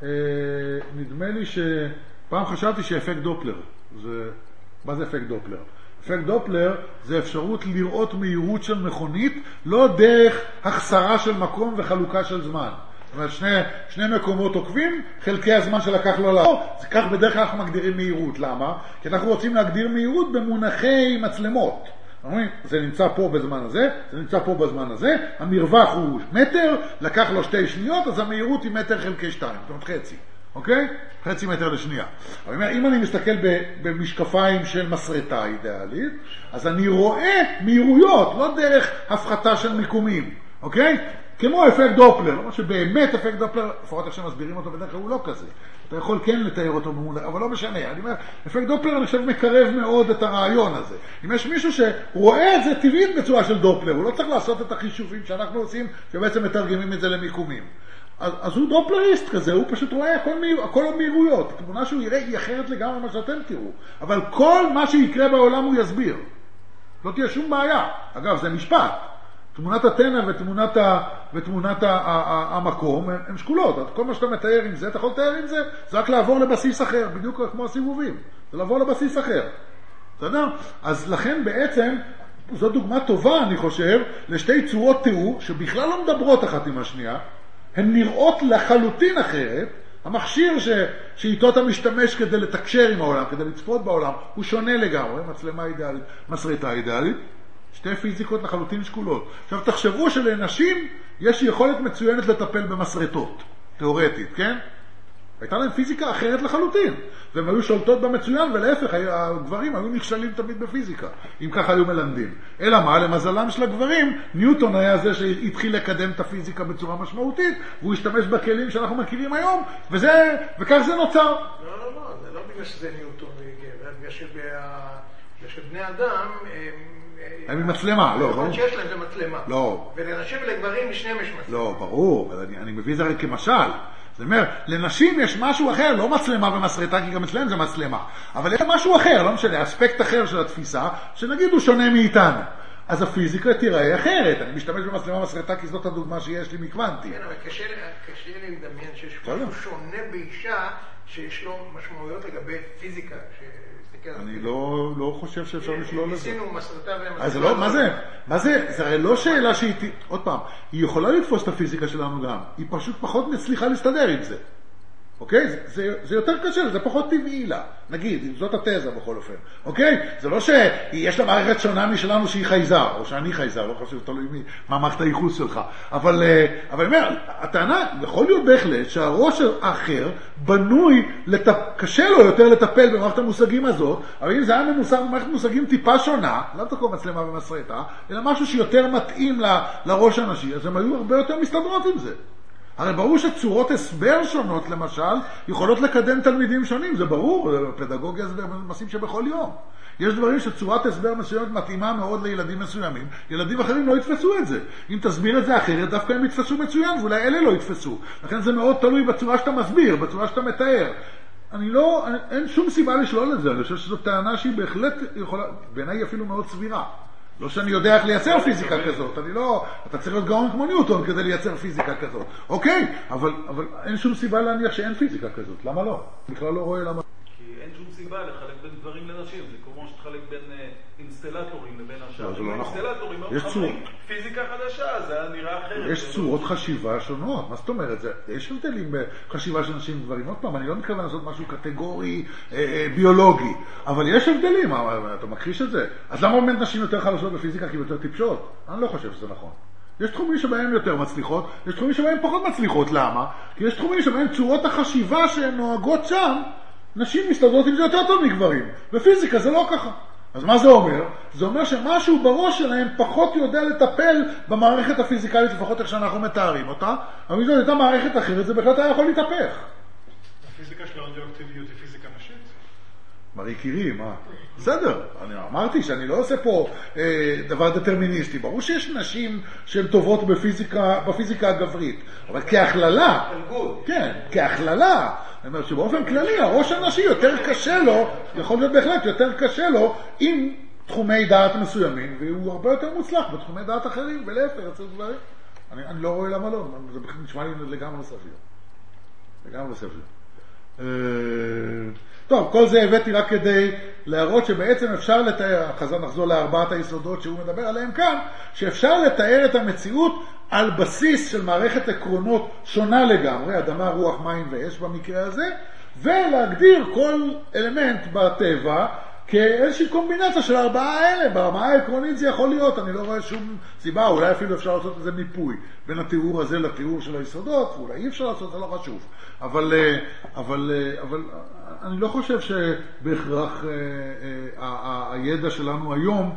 נדמה לי שפעם חשבתי שאפקט דופלר, זה, מה זה אפקט דופלר? אפקט דופלר זה אפשרות לראות מהירות של מכונית, לא דרך החסרה של מקום וחלוקה של זמן. זאת אומרת, שני, שני מקומות עוקבים, חלקי הזמן שלקח לו לעבור, זה כך בדרך כלל אנחנו מגדירים מהירות. למה? כי אנחנו רוצים להגדיר מהירות במונחי מצלמות. זה נמצא פה בזמן הזה, זה נמצא פה בזמן הזה, המרווח הוא מטר, לקח לו שתי שניות, אז המהירות היא מטר חלקי שתיים, זאת אומרת חצי, אוקיי? חצי מטר לשנייה. אבל אם אני מסתכל במשקפיים של מסרטה אידיאלית, אז אני רואה מהירויות, לא דרך הפחתה של מיקומים, אוקיי? כמו אפקט דופלר, לא שבאמת אפקט דופלר, לפחות עכשיו מסבירים אותו בדרך כלל, הוא לא כזה. אתה יכול כן לתאר אותו במונח, אבל לא משנה. אני אומר, אפקט דופלר אני חושב מקרב מאוד את הרעיון הזה. אם יש מישהו שרואה את זה טבעית בצורה של דופלר, הוא לא צריך לעשות את החישובים שאנחנו עושים, שבעצם מתרגמים את זה למיקומים. אז, אז הוא דופלריסט כזה, הוא פשוט רואה הכל, הכל המהירויות. התמונה שהוא יראה היא אחרת לגמרי מה שאתם תראו. אבל כל מה שיקרה בעולם הוא יסביר. לא תהיה שום בעיה. אגב, זה משפט. תמונת התנע ותמונת, ה, ותמונת ה, ה, ה, המקום הן שקולות. כל מה שאתה מתאר עם זה, אתה יכול לתאר עם זה, זה רק לעבור לבסיס אחר, בדיוק כמו הסיבובים. זה לעבור לבסיס אחר. אתה יודע? אז לכן בעצם, זו דוגמה טובה, אני חושב, לשתי צורות תיאור, שבכלל לא מדברות אחת עם השנייה, הן נראות לחלוטין אחרת. המכשיר ש, שאיתו אתה משתמש כדי לתקשר עם העולם, כדי לצפות בעולם, הוא שונה לגמרי, מצלמה אידיאלית, מסרטה אידיאלית. שתי פיזיקות לחלוטין שקולות. עכשיו תחשבו שלאנשים יש יכולת מצוינת לטפל במסרטות, תיאורטית, כן? הייתה להם פיזיקה אחרת לחלוטין, והם היו שולטות במצוין, ולהפך, הגברים היו נכשלים תמיד בפיזיקה, אם ככה היו מלמדים. אלא מה? למזלם של הגברים, ניוטון היה זה שהתחיל לקדם את הפיזיקה בצורה משמעותית, והוא השתמש בכלים שאנחנו מכירים היום, וזה, וכך זה נוצר. לא, לא, לא, זה לא בגלל שזה ניוטון, בגלל שבני אדם הם עם מצלמה, לא, ברור. שיש להם זה מצלמה. לא. ולנשים ולגברים משניהם יש מצלמה. לא, ברור, אבל אני, אני מביא זה רק כמשל. זאת אומרת, לנשים יש משהו אחר, לא מצלמה ומסרטה, כי גם אצלם זה מצלמה. אבל יש משהו אחר, לא משנה, אספקט אחר של התפיסה, שנגיד הוא שונה מאיתנו. אז הפיזיקה תיראה אחרת. אני משתמש במצלמה מסרטה, כי זאת הדוגמה שיש לי מקוונטי. כן, אבל קשה, קשה לי לדמיין שיש משהו שונה באישה, שיש לו משמעויות לגבי פיזיקה. אני לא, לא חושב שאפשר לשלול לזה. ניסינו מסרטה ומסרטה. אז לא, מה זה? מה זה? זה הרי לא שאלה שהיא, עוד פעם, היא יכולה לתפוס את הפיזיקה שלנו גם, היא פשוט פחות מצליחה להסתדר עם זה. אוקיי? זה, זה, זה יותר קשה, זה פחות טבעי לה. נגיד, זאת התזה בכל אופן. אוקיי? זה לא שיש לה מערכת שונה משלנו שהיא חייזר, או שאני חייזר, לא חושב, תלוי מי, מה מערכת הייחוס שלך. אבל, אבל אני אומר, הטענה, יכול להיות בהחלט שהראש האחר בנוי, לטפ... קשה לו יותר לטפל במערכת המושגים הזאת, אבל אם זה היה ממושג, במערכת מושגים טיפה שונה, לא תקום מצלמה ומסרטה, אלא משהו שיותר מתאים ל, לראש הנשי, אז הם היו הרבה יותר מסתדרות עם זה. הרי ברור שצורות הסבר שונות, למשל, יכולות לקדם תלמידים שונים, זה ברור, פדגוגיה זה מעשים שבכל יום. יש דברים שצורת הסבר מסוימת מתאימה מאוד לילדים מסוימים, ילדים אחרים לא יתפסו את זה. אם תסביר את זה אחרת, דווקא הם יתפסו מצוין, ואולי אלה לא יתפסו. לכן זה מאוד תלוי בצורה שאתה מסביר, בצורה שאתה מתאר. אני לא, אין שום סיבה לשלול את זה, אני חושב שזו טענה שהיא בהחלט יכולה, בעיניי אפילו מאוד סבירה. לא שאני יודע איך לייצר פיזיקה כזאת, אני לא, אתה צריך להיות גאון כמו ניוטון כדי לייצר פיזיקה כזאת. אוקיי, אבל, אבל אין שום סיבה להניח שאין פיזיקה כזאת, למה לא? אני בכלל לא רואה למה. כי אין שום סיבה לחלק בין דברים לנשים, זה כמו שתחלק בין אינסטלטורים לבין השאר. זה לא נכון. אינסטלטורים, פיזיקה חדשה, זה נראה אחרת. יש צורות חשיבה שונות, מה זאת אומרת? יש הבדלים בחשיבה של נשים ודברים. עוד פעם, אני לא מתכוון לעשות משהו קטגורי, ביולוגי, אבל יש הבדלים, אתה מכחיש את זה. אז למה באמת נשים יותר חלשות בפיזיקה כי יותר טיפשות? אני לא חושב שזה נכון. יש תחומים שבהם יותר מצליחות, יש תחומים שבהם פחות מצליחות. למה? כי יש תחומים שבהם צורות החשיבה שהן נוהגות שם, נשים מסתדרות עם זה יותר טוב מגברים. בפיזיקה זה לא ככה. אז מה זה אומר? זה אומר שמשהו בראש שלהם פחות יודע לטפל במערכת הפיזיקלית, לפחות איך שאנחנו מתארים אותה, אבל זאת הייתה מערכת אחרת, זה בהחלט היה יכול להתהפך. הפיזיקה של הרדיואקטיביות היא פיזיקה נשית? מרי קירי, מה? בסדר, אני אמרתי שאני לא עושה פה אה, דבר דטרמיניסטי. ברור שיש נשים שהן טובות בפיזיקה, בפיזיקה הגברית, אבל כהכללה, כן, כהכללה, אני אומר שבאופן כללי הראש הנשי יותר קשה לו, יכול להיות בהחלט יותר קשה לו עם תחומי דעת מסוימים, והוא הרבה יותר מוצלח בתחומי דעת אחרים, ולהפך, אני, אני לא רואה למה לא, זה נשמע לי לגמרי סביר. לגמרי סביר. אה... טוב, כל זה הבאתי רק כדי להראות שבעצם אפשר לתאר, חזר נחזור לארבעת היסודות שהוא מדבר עליהם כאן, שאפשר לתאר את המציאות על בסיס של מערכת עקרונות שונה לגמרי, אדמה, רוח, מים ואש במקרה הזה, ולהגדיר כל אלמנט בטבע כאיזושהי קומבינציה של ארבעה האלה. ברמה העקרונית זה יכול להיות, אני לא רואה שום סיבה, אולי אפילו אפשר לעשות איזה מיפוי בין התיאור הזה לתיאור של היסודות, אולי אי אפשר לעשות, זה לא חשוב. אבל, אבל, אבל אני לא חושב שבהכרח הידע שלנו היום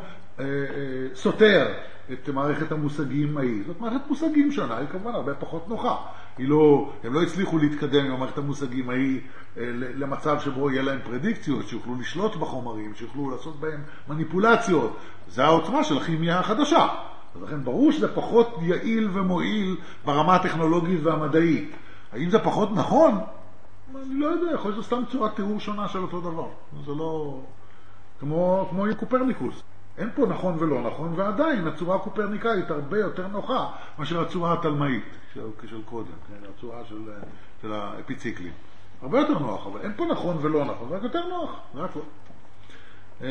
סותר את מערכת המושגים ההיא. זאת מערכת מושגים שונה, היא כמובן הרבה פחות נוחה. היא לא, הם לא הצליחו להתקדם עם מערכת המושגים ההיא למצב שבו יהיה להם פרדיקציות, שיוכלו לשלוט בחומרים, שיוכלו לעשות בהם מניפולציות. זה העוצמה של הכימיה החדשה. אז לכן ברור שזה פחות יעיל ומועיל ברמה הטכנולוגית והמדעית. האם זה פחות נכון? אני לא יודע, יכול להיות סתם צורת תיאור שונה של אותו דבר. זה לא... כמו, כמו עם קופרניקוס. אין פה נכון ולא נכון, ועדיין הצורה הקופרניקאית הרבה יותר נוחה מאשר הצורה התלמאית של, של קודם, כן? הצורה של, של האפיציקלים. הרבה יותר נוח, אבל אין פה נכון ולא נכון, רק יותר נוח. רק לא. אה,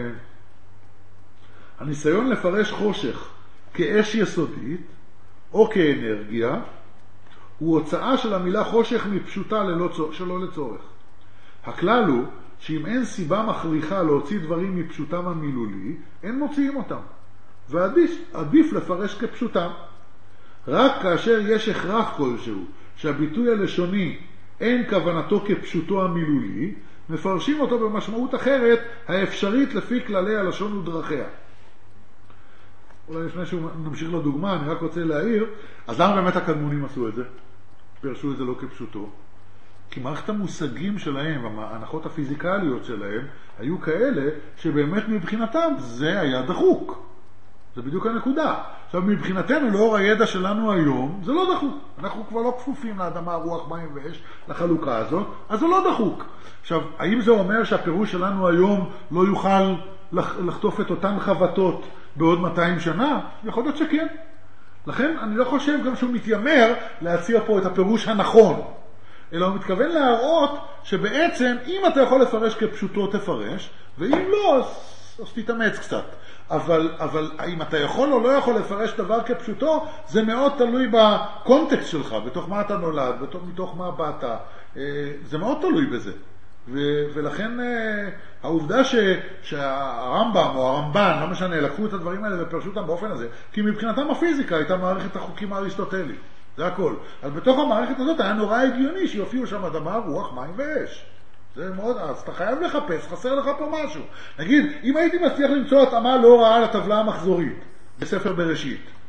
הניסיון לפרש חושך כאש יסודית או כאנרגיה, הוא הוצאה של המילה חושך מפשוטה ללא, שלא לצורך. הכלל הוא שאם אין סיבה מכריחה להוציא דברים מפשוטם המילולי, אין מוציאים אותם. ועדיף עדיף לפרש כפשוטם. רק כאשר יש הכרח כלשהו שהביטוי הלשוני אין כוונתו כפשוטו המילולי, מפרשים אותו במשמעות אחרת האפשרית לפי כללי הלשון ודרכיה. אולי לפני שנמשיך לדוגמה, אני רק רוצה להעיר, אז למה באמת הקדמונים עשו את זה? פרשו את זה לא כפשוטו. כי מערכת המושגים שלהם, ההנחות הפיזיקליות שלהם, היו כאלה שבאמת מבחינתם זה היה דחוק. זה בדיוק הנקודה. עכשיו, מבחינתנו, לאור הידע שלנו היום, זה לא דחוק. אנחנו כבר לא כפופים לאדמה, רוח, מים ואש, לחלוקה הזאת, אז זה לא דחוק. עכשיו, האם זה אומר שהפירוש שלנו היום לא יוכל לחטוף את אותן חבטות בעוד מאתיים שנה? יכול להיות שכן. לכן, אני לא חושב גם שהוא מתיימר להציע פה את הפירוש הנכון. אלא הוא מתכוון להראות שבעצם אם אתה יכול לפרש כפשוטו תפרש, ואם לא אז, אז תתאמץ קצת. אבל, אבל אם אתה יכול או לא יכול לפרש דבר כפשוטו, זה מאוד תלוי בקונטקסט שלך, בתוך מה אתה נולד, בתוך, מתוך מה באת. זה מאוד תלוי בזה. ו, ולכן העובדה ש, שהרמב"ם או הרמב"ן, לא משנה, לקחו את הדברים האלה ופרשו אותם באופן הזה, כי מבחינתם הפיזיקה הייתה מערכת החוקים האריסטוטליים. זה הכל. אז בתוך המערכת הזאת היה נורא הגיוני שיופיעו שם אדמה, רוח, מים ואש. זה מאוד, אז אתה חייב לחפש, חסר לך פה משהו. נגיד, אם הייתי מצליח למצוא התאמה לא רעה לטבלה המחזורית בספר בראשית,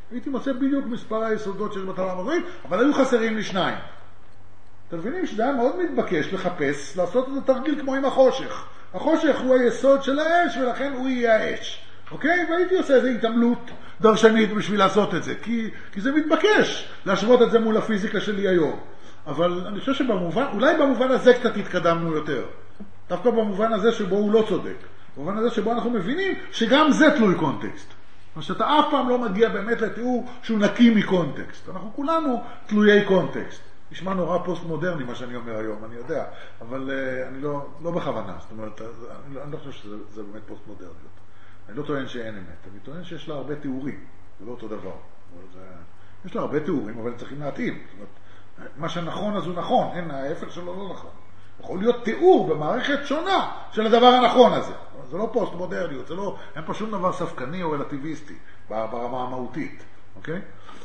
הייתי מוצא בדיוק מספר היסודות של מטרה מגורים, אבל היו חסרים לי שניים. אתם מבינים שזה היה מאוד מתבקש לחפש, לעשות את התרגיל כמו עם החושך. החושך הוא היסוד של האש, ולכן הוא יהיה האש. אוקיי? והייתי עושה איזו התעמלות דרשנית בשביל לעשות את זה, כי, כי זה מתבקש להשוות את זה מול הפיזיקה שלי היום. אבל אני חושב שבמובן, אולי במובן הזה קצת התקדמנו יותר. דווקא במובן הזה שבו הוא לא צודק. במובן הזה שבו אנחנו מבינים שגם זה תלוי קונטקסט. זאת שאתה אף פעם לא מגיע באמת לתיאור שהוא נקי מקונטקסט. אנחנו כולנו תלויי קונטקסט. נשמע נורא פוסט-מודרני מה שאני אומר היום, אני יודע, אבל uh, אני לא, לא בכוונה. זאת אומרת, אני לא, אני לא חושב שזה זה באמת פוסט-מודרניות. אני לא טוען שאין אמת. אני טוען שיש לה הרבה תיאורים. זה לא אותו דבר. זה, יש לה הרבה תיאורים, אבל צריכים להתאים. זאת אומרת, מה שנכון אז הוא נכון, אין, ההפך שלו לא נכון. יכול להיות תיאור במערכת שונה של הדבר הנכון הזה. זה לא פוסט-מודרניות, זה לא, אין פה שום דבר ספקני או רלטיביסטי ברמה המהותית, אוקיי?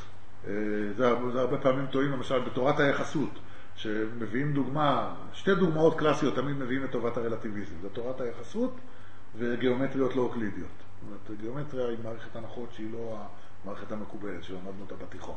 זה, זה הרבה פעמים טועים, למשל, בתורת היחסות, שמביאים דוגמה, שתי דוגמאות קלאסיות תמיד מביאים את טובת הרלטיביזם. זה תורת היחסות וגיאומטריות לא אוקלידיות. זאת אומרת, גיאומטריה היא מערכת הנחות שהיא לא המערכת המקובלת שלמדנו אותה בתיכון.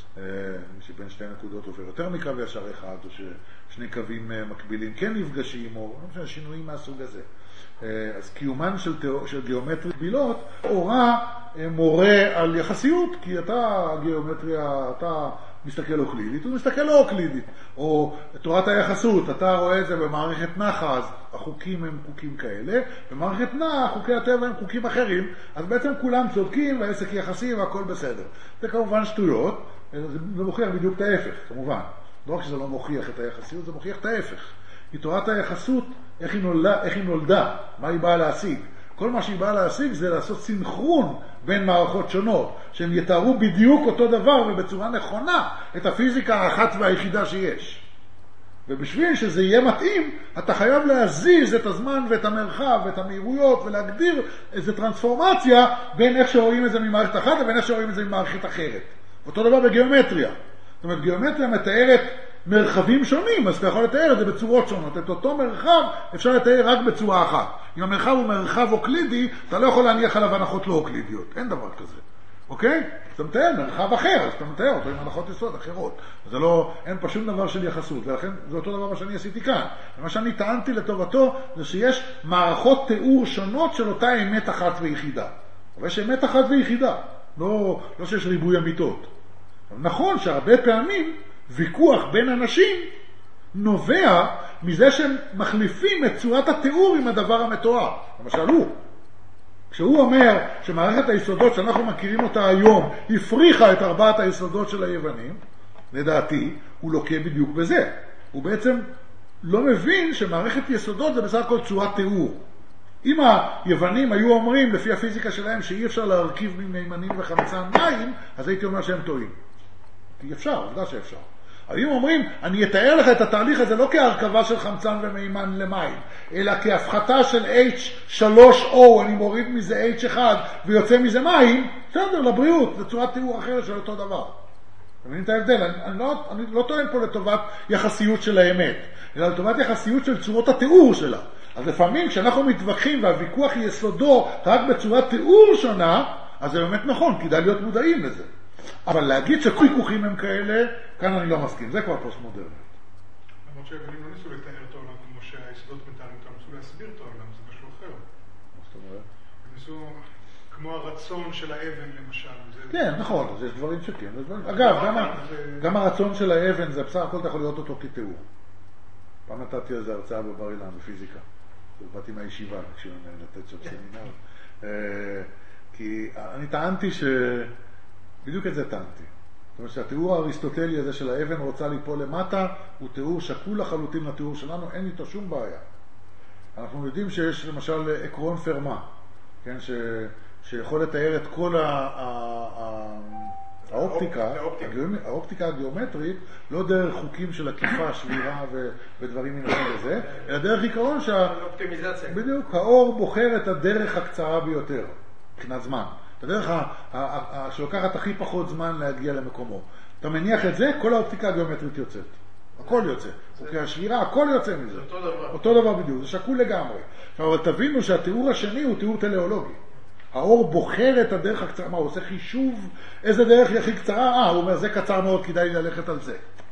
שבין שתי נקודות עובר יותר מקו ישר אחד, או ששני קווים מקבילים כן נפגשים, או שינויים מהסוג הזה. אז קיומן של, תיאור, של גיאומטריה מקבילות, אורה מורה על יחסיות, כי אתה גיאומטריה, אתה מסתכל אוקלידית, הוא מסתכל לא אוקלידית. או תורת היחסות, אתה רואה את זה במערכת נחה, אז החוקים הם חוקים כאלה, במערכת נחה, חוקי הטבע הם חוקים אחרים, אז בעצם כולם צודקים, והעסק יחסי והכל בסדר. זה כמובן שטויות, זה מוכיח בדיוק את ההפך, כמובן. לא רק שזה לא מוכיח את היחסיות, זה מוכיח את ההפך. כי תורת היחסות, איך היא נולדה, איך היא נולדה, מה היא באה להשיג. כל מה שהיא באה להשיג זה לעשות סינכרון בין מערכות שונות, שהם יתארו בדיוק אותו דבר ובצורה נכונה את הפיזיקה האחת והיחידה שיש. ובשביל שזה יהיה מתאים, אתה חייב להזיז את הזמן ואת המרחב ואת המהירויות ולהגדיר איזו טרנספורמציה בין איך שרואים את זה ממערכת אחת לבין איך שרואים את זה ממערכת אחרת. אותו דבר בגיאומטריה. זאת אומרת, גיאומטריה מתארת מרחבים שונים, אז אתה יכול לתאר את זה בצורות שונות. את אותו מרחב אפשר לתאר רק בצורה אחת. אם המרחב הוא מרחב אוקלידי, אתה לא יכול להניח עליו הנחות לא אוקלידיות. אין דבר כזה. אוקיי? אתה מתאר מרחב אחר, אז אתה מתאר אותו עם הנחות יסוד אחרות. זה לא, אין פה שום דבר של יחסות, ולכן זה אותו דבר מה שאני עשיתי כאן. ומה שאני טענתי לטובתו, זה שיש מערכות תיאור שונות של אותה אמת אחת ויחידה. אבל יש אמת אחת ויחידה. לא, לא שיש ריבוי אמיתות. נכון שהרבה פעמים ויכוח בין אנשים נובע מזה שהם מחליפים את צורת התיאור עם הדבר המתואר. למשל הוא, כשהוא אומר שמערכת היסודות שאנחנו מכירים אותה היום הפריחה את ארבעת היסודות של היוונים, לדעתי הוא לוקה בדיוק בזה. הוא בעצם לא מבין שמערכת יסודות זה בסך הכל צורת תיאור. אם היוונים היו אומרים לפי הפיזיקה שלהם שאי אפשר להרכיב ממימנים וחמצן מים, אז הייתי אומר שהם טועים. כי אפשר, עובדה שאפשר. אבל אם אומרים, אני אתאר לך את התהליך הזה לא כהרכבה של חמצן ומימן למים, אלא כהפחתה של אייץ' שלוש או, אני מוריד מזה אייץ' אחד ויוצא מזה מים, בסדר, לבריאות, זה צורת תיאור אחרת של אותו דבר. אתם מבינים את ההבדל? אני, אני, לא, אני לא טוען פה לטובת יחסיות של האמת, אלא לטובת יחסיות של צורות התיאור שלה. אז לפעמים כשאנחנו מתווכחים והוויכוח יסודו רק בצורת תיאור שונה, אז זה באמת נכון, כדאי להיות מודעים לזה. אבל להגיד שכל ויכוחים הם כאלה, כאן אני לא מסכים, זה כבר פוסט-מודרניות. למרות שהיוונים לא ניסו לתאר את העולם כמו שהיסודות מתארים אותם, ניסו להסביר את העולם, זה משהו אחר. מה זאת אומרת? הם ניסו כמו הרצון של האבן למשל. כן, נכון, אז יש דברים שכן. אגב, גם הרצון של האבן, זה בסך הכל אתה יכול לראות אותו כתיאור. פעם נתתי איזו הרצאה בבר אילן בפיזיקה. באתי מהישיבה, כשאני לתת שם סמינר. כי אני טענתי ש... בדיוק את זה טענתי. זאת אומרת שהתיאור האריסטוטלי הזה של האבן רוצה ליפול למטה, הוא תיאור שקול לחלוטין לתיאור שלנו, אין איתו שום בעיה. אנחנו יודעים שיש למשל עקרון פרמה, כן, ש... שיכול לתאר את כל ה... ה... האופטיקה, האופטיקה הגיאומטרית, לא דרך חוקים של עקיפה, שבירה ו... ודברים מן הסוג הזה, אלא דרך עיקרון שה... בדיוק, האור בוחר את הדרך הקצרה ביותר, מבחינת זמן. את הדרך שלוקחת הכי פחות זמן להגיע למקומו. אתה מניח את זה, כל האופטיקה הגיאומטרית יוצאת. הכל יוצא. חוקי השבירה, הכל יוצא מזה. אותו דבר. אותו דבר בדיוק, זה שקול לגמרי. אבל תבינו שהתיאור השני הוא תיאור טלאולוגי. האור בוחר את הדרך הקצרה, מה, הוא עושה חישוב איזה דרך היא הכי קצרה? אה, הוא אומר, זה קצר מאוד, כדאי ללכת על זה.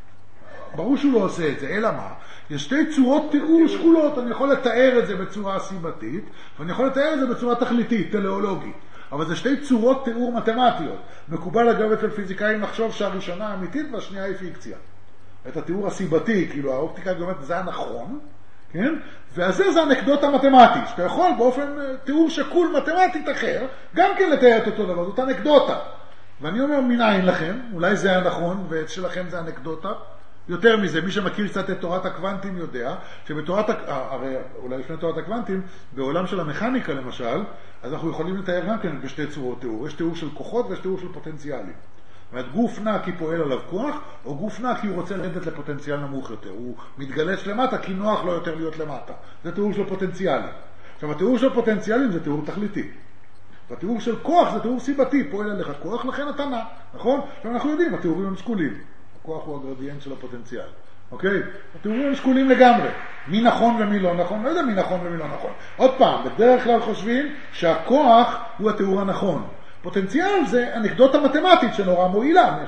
ברור שהוא לא עושה את זה, אלא מה? יש שתי צורות תיאור שקולות, אני יכול לתאר את זה בצורה סיבתית, ואני יכול לתאר את זה בצורה תכליתית, טלאולוגית. אבל זה שתי צורות תיאור מתמטיות. מקובל אגב אצל פיזיקאים לחשוב שהראשונה אמיתית והשנייה היא פיקציה. את התיאור הסיבתי, כאילו האופטיקה הגיאומטרית זה הנכון, כן? והזה זה אנקדוטה מתמטית, שאתה יכול באופן תיאור שקול מתמטית אחר, גם כן לתאר את אותו דבר, זאת אנקדוטה. ואני אומר, מנין לכם? אולי זה הנכון, ואצלכם זה אנקדוטה. יותר מזה, מי שמכיר קצת את תורת הקוונטים יודע, שבתורת, הרי אולי לפני תורת הקוונטים, בעולם של המכניקה למשל, אז אנחנו יכולים לתאר גם כן בשתי צורות תיאור. יש תיאור של כוחות ויש תיאור של פוטנציאלים. זאת אומרת, גוף נע כי פועל עליו כוח, או גוף נע כי הוא רוצה לרדת לפוטנציאל נמוך יותר. הוא מתגלץ למטה כי נוח לו יותר להיות למטה. זה תיאור של פוטנציאלים. עכשיו, התיאור של פוטנציאלים זה תיאור תכליתי. והתיאור של כוח זה תיאור סיבתי, פועל עליך כוח, לכן אתה נע, נכון? עכשיו אנחנו יודעים, התיאורים הם שקולים. הכוח הוא הגרדיאנט של הפוטנציאל. אוקיי? התיאורים הם שקולים לגמרי. מי נכון ומי לא נכון? לא יודע מי נכון ומי לא נכון. עוד פעם, בדרך כלל חושבים שהכוח הוא התיאור הנכון. פוטנציאל זה אנקדוטה מתמטית שנורא מועילה,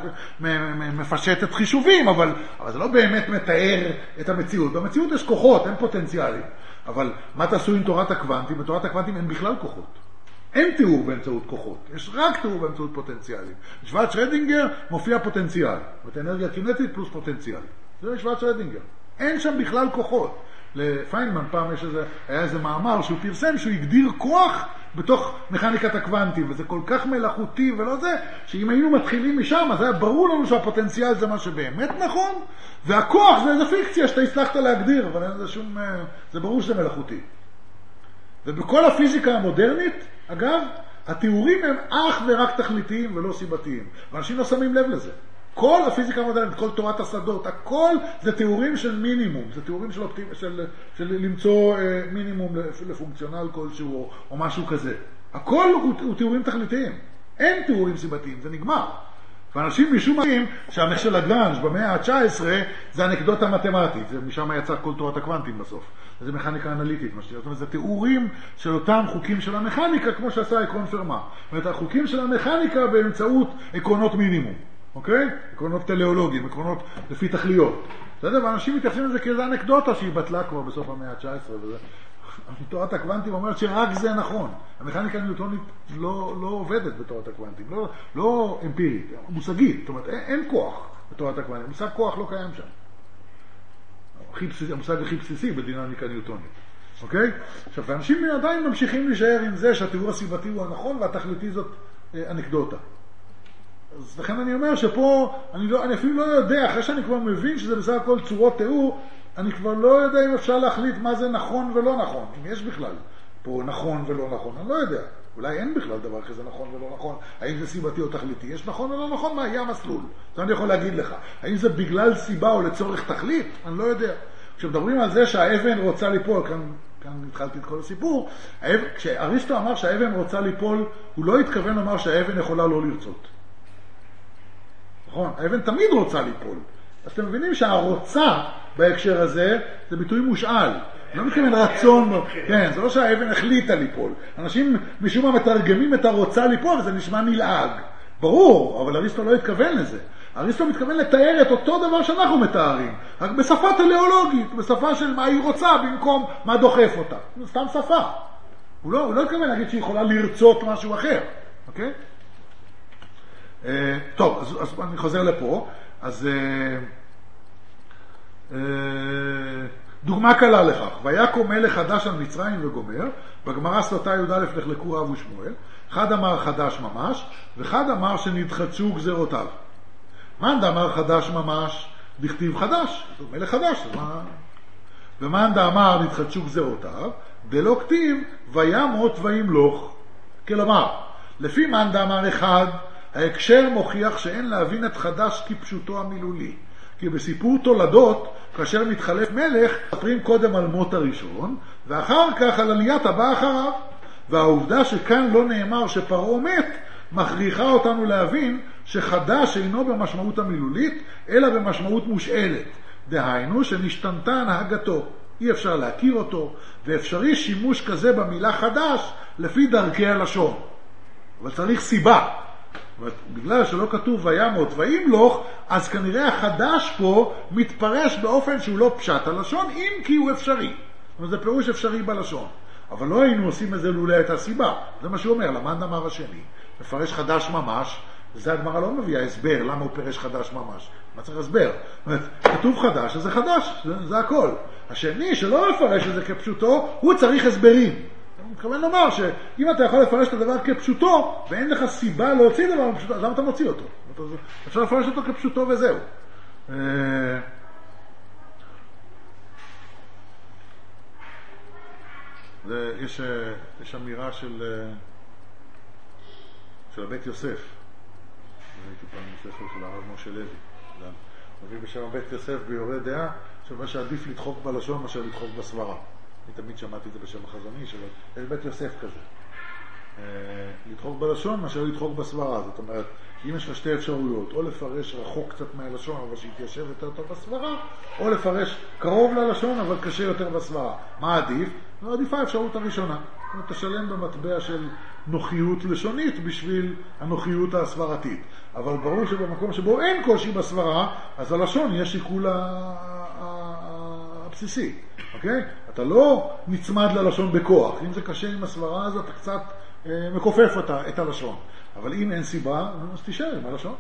מפשטת חישובים, אבל, אבל זה לא באמת מתאר את המציאות. במציאות יש כוחות, אין פוטנציאלים. אבל מה תעשו עם תורת הקוונטים? בתורת הקוונטים אין בכלל כוחות. אין תיאור באמצעות כוחות, יש רק תיאור באמצעות פוטנציאלים. בשבט שרדינגר מופיע פוטנציאל, זאת אנרגיה קינטית פלוס פוטנציאל. זה בשבט שרדינגר. אין שם בכלל כוחות. לפיינמן פעם יש איזה, היה איזה מאמר שהוא פרסם שהוא הגדיר כוח בתוך מכניקת הקוונטים, וזה כל כך מלאכותי ולא זה, שאם היינו מתחילים משם, אז היה ברור לנו שהפוטנציאל זה מה שבאמת נכון, והכוח זה איזה פיקציה שאתה הצלחת להגדיר, אבל אין זה שום, זה ברור שזה מלאכותי. ובכל הפיזיקה המודרנית, אגב, התיאורים הם אך ורק תכליתיים ולא סיבתיים. ואנשים לא שמים לב לזה. כל הפיזיקה המודרנית, כל תורת השדות, הכל זה תיאורים של מינימום. זה תיאורים של, אופטימ... של, של למצוא אה, מינימום לפונקציונל כלשהו או, או משהו כזה. הכל הוא, הוא תיאורים תכליתיים. אין תיאורים סיבתיים, זה נגמר. ואנשים משום מהם שהמח של לגרנז' במאה ה-תשע עשרה זה אנקדוטה מתמטית. זה משם יצא כל תורת הקוונטים בסוף. זה מכניקה אנליטית, מה שתהיה. זאת אומרת, זה תיאורים של אותם חוקים של המכניקה, כמו שעשה עקרון פרמה. זאת אומרת, החוקים של המכניקה באמצעות עקרונות מינימום. אוקיי? עקרונות טלאולוגיים, עקרונות לפי תכליות. בסדר? ואנשים מתייחסים לזה כאיזו אנקדוטה שהיא בטלה כבר בסוף המאה ה-תשע עשרה. וזה... תורת הקוונטים אומרת שרק זה נכון. המכניקה הניוטונית לא, לא עובדת בתורת הקוונטים, לא, לא אמפירית, מושגית. זאת אומרת, אין, אין כוח בתורת הקוונטים. מושג כוח לא קיים שם. המושג הכי בסיסי בדינמיקה ניוטונית. אוקיי? עכשיו, האנשים עדיין ממשיכים להישאר עם זה שהתיאור הסיבתי הוא הנכון והתכליתי זאת אנקדוטה. אז לכן אני אומר שפה, אני, לא, אני אפילו לא יודע, אחרי שאני כבר מבין שזה בסך הכל צורות תיאור, אני כבר לא יודע אם אפשר להחליט מה זה נכון ולא נכון, אם יש בכלל פה נכון ולא נכון, אני לא יודע. אולי אין בכלל דבר כזה נכון ולא נכון, האם זה סיבתי או תכליתי, יש נכון ולא נכון, מה יהיה המסלול? זה אני יכול להגיד לך. האם זה בגלל סיבה או לצורך תכלית? אני לא יודע. כשמדברים על זה שהאבן רוצה ליפול, כאן, כאן התחלתי את כל הסיפור, האבן, כשאריסטו אמר שהאבן רוצה ליפול, הוא לא התכוון לומר שהאבן יכולה לא לרצות. נכון? האבן תמיד רוצה ליפול. אז אתם מבינים שהרוצה בהקשר הזה זה ביטוי מושאל. לא מתכוון רצון, כן, זה לא שהאבן החליטה ליפול. אנשים משום מה מתרגמים את הרוצה ליפול וזה נשמע נלעג. ברור, אבל אריסטו לא התכוון לזה. אריסטו מתכוון לתאר את אותו דבר שאנחנו מתארים, רק בשפה טלאולוגית, בשפה של מה היא רוצה במקום מה דוחף אותה. זה סתם שפה. הוא לא, הוא לא התכוון להגיד שהיא יכולה לרצות משהו אחר. אוקיי? Uh, טוב, אז, אז אני חוזר לפה. אז uh, uh, דוגמה קלה לכך. ויקום מלך חדש על מצרים וגומר, בגמרא סוטה י"א נחלקו רב ושמואל. אחד אמר חדש ממש, ואחד אמר שנתחדשו גזרותיו. מאן דאמר חדש ממש, דכתיב חדש, מלך חדש. מה... ומאן דאמר נתחדשו גזרותיו, דלא כתיב וימות וימלוך. כלומר, לפי מאן דאמר אחד, ההקשר מוכיח שאין להבין את חדש כפשוטו המילולי. כי בסיפור תולדות, כאשר מתחלף מלך, מספרים קודם על מות הראשון, ואחר כך על עליית הבא אחריו. והעובדה שכאן לא נאמר שפרעה מת, מכריחה אותנו להבין שחדש אינו במשמעות המילולית, אלא במשמעות מושאלת. דהיינו שנשתנתה הנהגתו. אי אפשר להכיר אותו, ואפשרי שימוש כזה במילה חדש לפי דרכי הלשון. אבל צריך סיבה. בגלל שלא כתוב וימות וימלוך, אז כנראה החדש פה מתפרש באופן שהוא לא פשט הלשון, אם כי הוא אפשרי. זאת אומרת, זה פירוש אפשרי בלשון. אבל לא היינו עושים את זה לולא את הסיבה. זה מה שהוא אומר, למד אמר השני. מפרש חדש ממש, וזה הגמרא לא מביא הסבר למה הוא פירש חדש ממש. מה צריך הסבר? זאת אומרת, כתוב חדש, אז זה חדש, זה, זה הכל. השני שלא מפרש את זה כפשוטו, הוא צריך הסברים. אני מתכוון לומר שאם אתה יכול לפרש את הדבר כפשוטו, ואין לך סיבה להוציא דבר כפשוטו, אז למה אתה מוציא אותו? אפשר לפרש אותו כפשוטו וזהו. זה, יש, יש אמירה של, של הבית יוסף. הייתי פעם בספר של הרב משה לוי. מביא בשם הבית יוסף ביורה דעה, שאומר שעדיף לדחוק בלשון מאשר לדחוק בסברה. אני תמיד שמעתי את זה בשם החזוני שלו. יש בית יוסף כזה. לדחוק בלשון מאשר לדחוק בסברה. זאת אומרת, אם יש לך שתי אפשרויות, או לפרש רחוק קצת מהלשון אבל שיתיישב יותר טוב בסברה, או לפרש קרוב ללשון אבל קשה יותר בסברה. מה עדיף? לא עדיפה האפשרות הראשונה. תשלם במטבע של נוחיות לשונית בשביל הנוחיות הסברתית. אבל ברור שבמקום שבו אין קושי בסברה, אז הלשון יש שיקול הבסיסי. אוקיי? אתה לא נצמד ללשון בכוח. אם זה קשה עם הסברה, אז אתה קצת מכופף אותה, את הלשון. אבל אם אין סיבה, אז תישאר עם הלשון.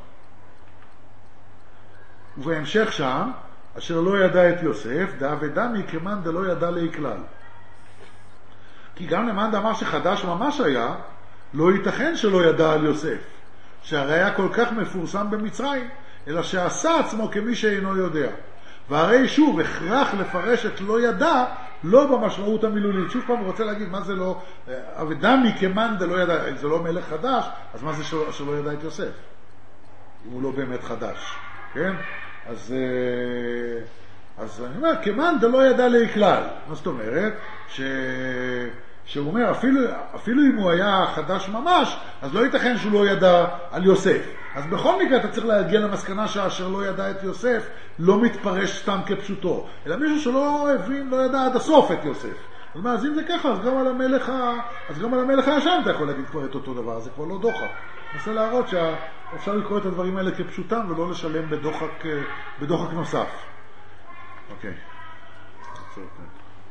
ובהמשך שם, אשר לא ידע את יוסף, דא ודמי כמאן דלא ידע לי כלל. כי גם למאן דאמר שחדש ממש היה, לא ייתכן שלא ידע על יוסף, שהרי היה כל כך מפורסם במצרים, אלא שעשה עצמו כמי שאינו יודע. והרי שוב, הכרח לפרש את לא ידע, לא במשמעות המילולית. שוב פעם הוא רוצה להגיד, מה זה לא, ודמי כמאן דלא ידע, זה לא מלך חדש, אז מה זה שלא, שלא ידע את יוסף? אם הוא לא באמת חדש, כן? אז, אז אני אומר, כמאן דלא ידע לי כלל. מה זאת אומרת? ש... שהוא אומר, אפילו, אפילו אם הוא היה חדש ממש, אז לא ייתכן שהוא לא ידע על יוסף. אז בכל מקרה אתה צריך להגיע למסקנה שאשר לא ידע את יוסף, לא מתפרש סתם כפשוטו, אלא מישהו שלא הבין, לא ידע עד הסוף את יוסף. זאת אומרת, אז אם זה ככה, אז גם על המלך, אז גם על המלך הישן אתה יכול להגיד כבר את אותו דבר, זה כבר לא דוחק. אני רוצה להראות שאפשר לקרוא את הדברים האלה כפשוטם, ולא לשלם בדוחק, בדוחק נוסף. אוקיי.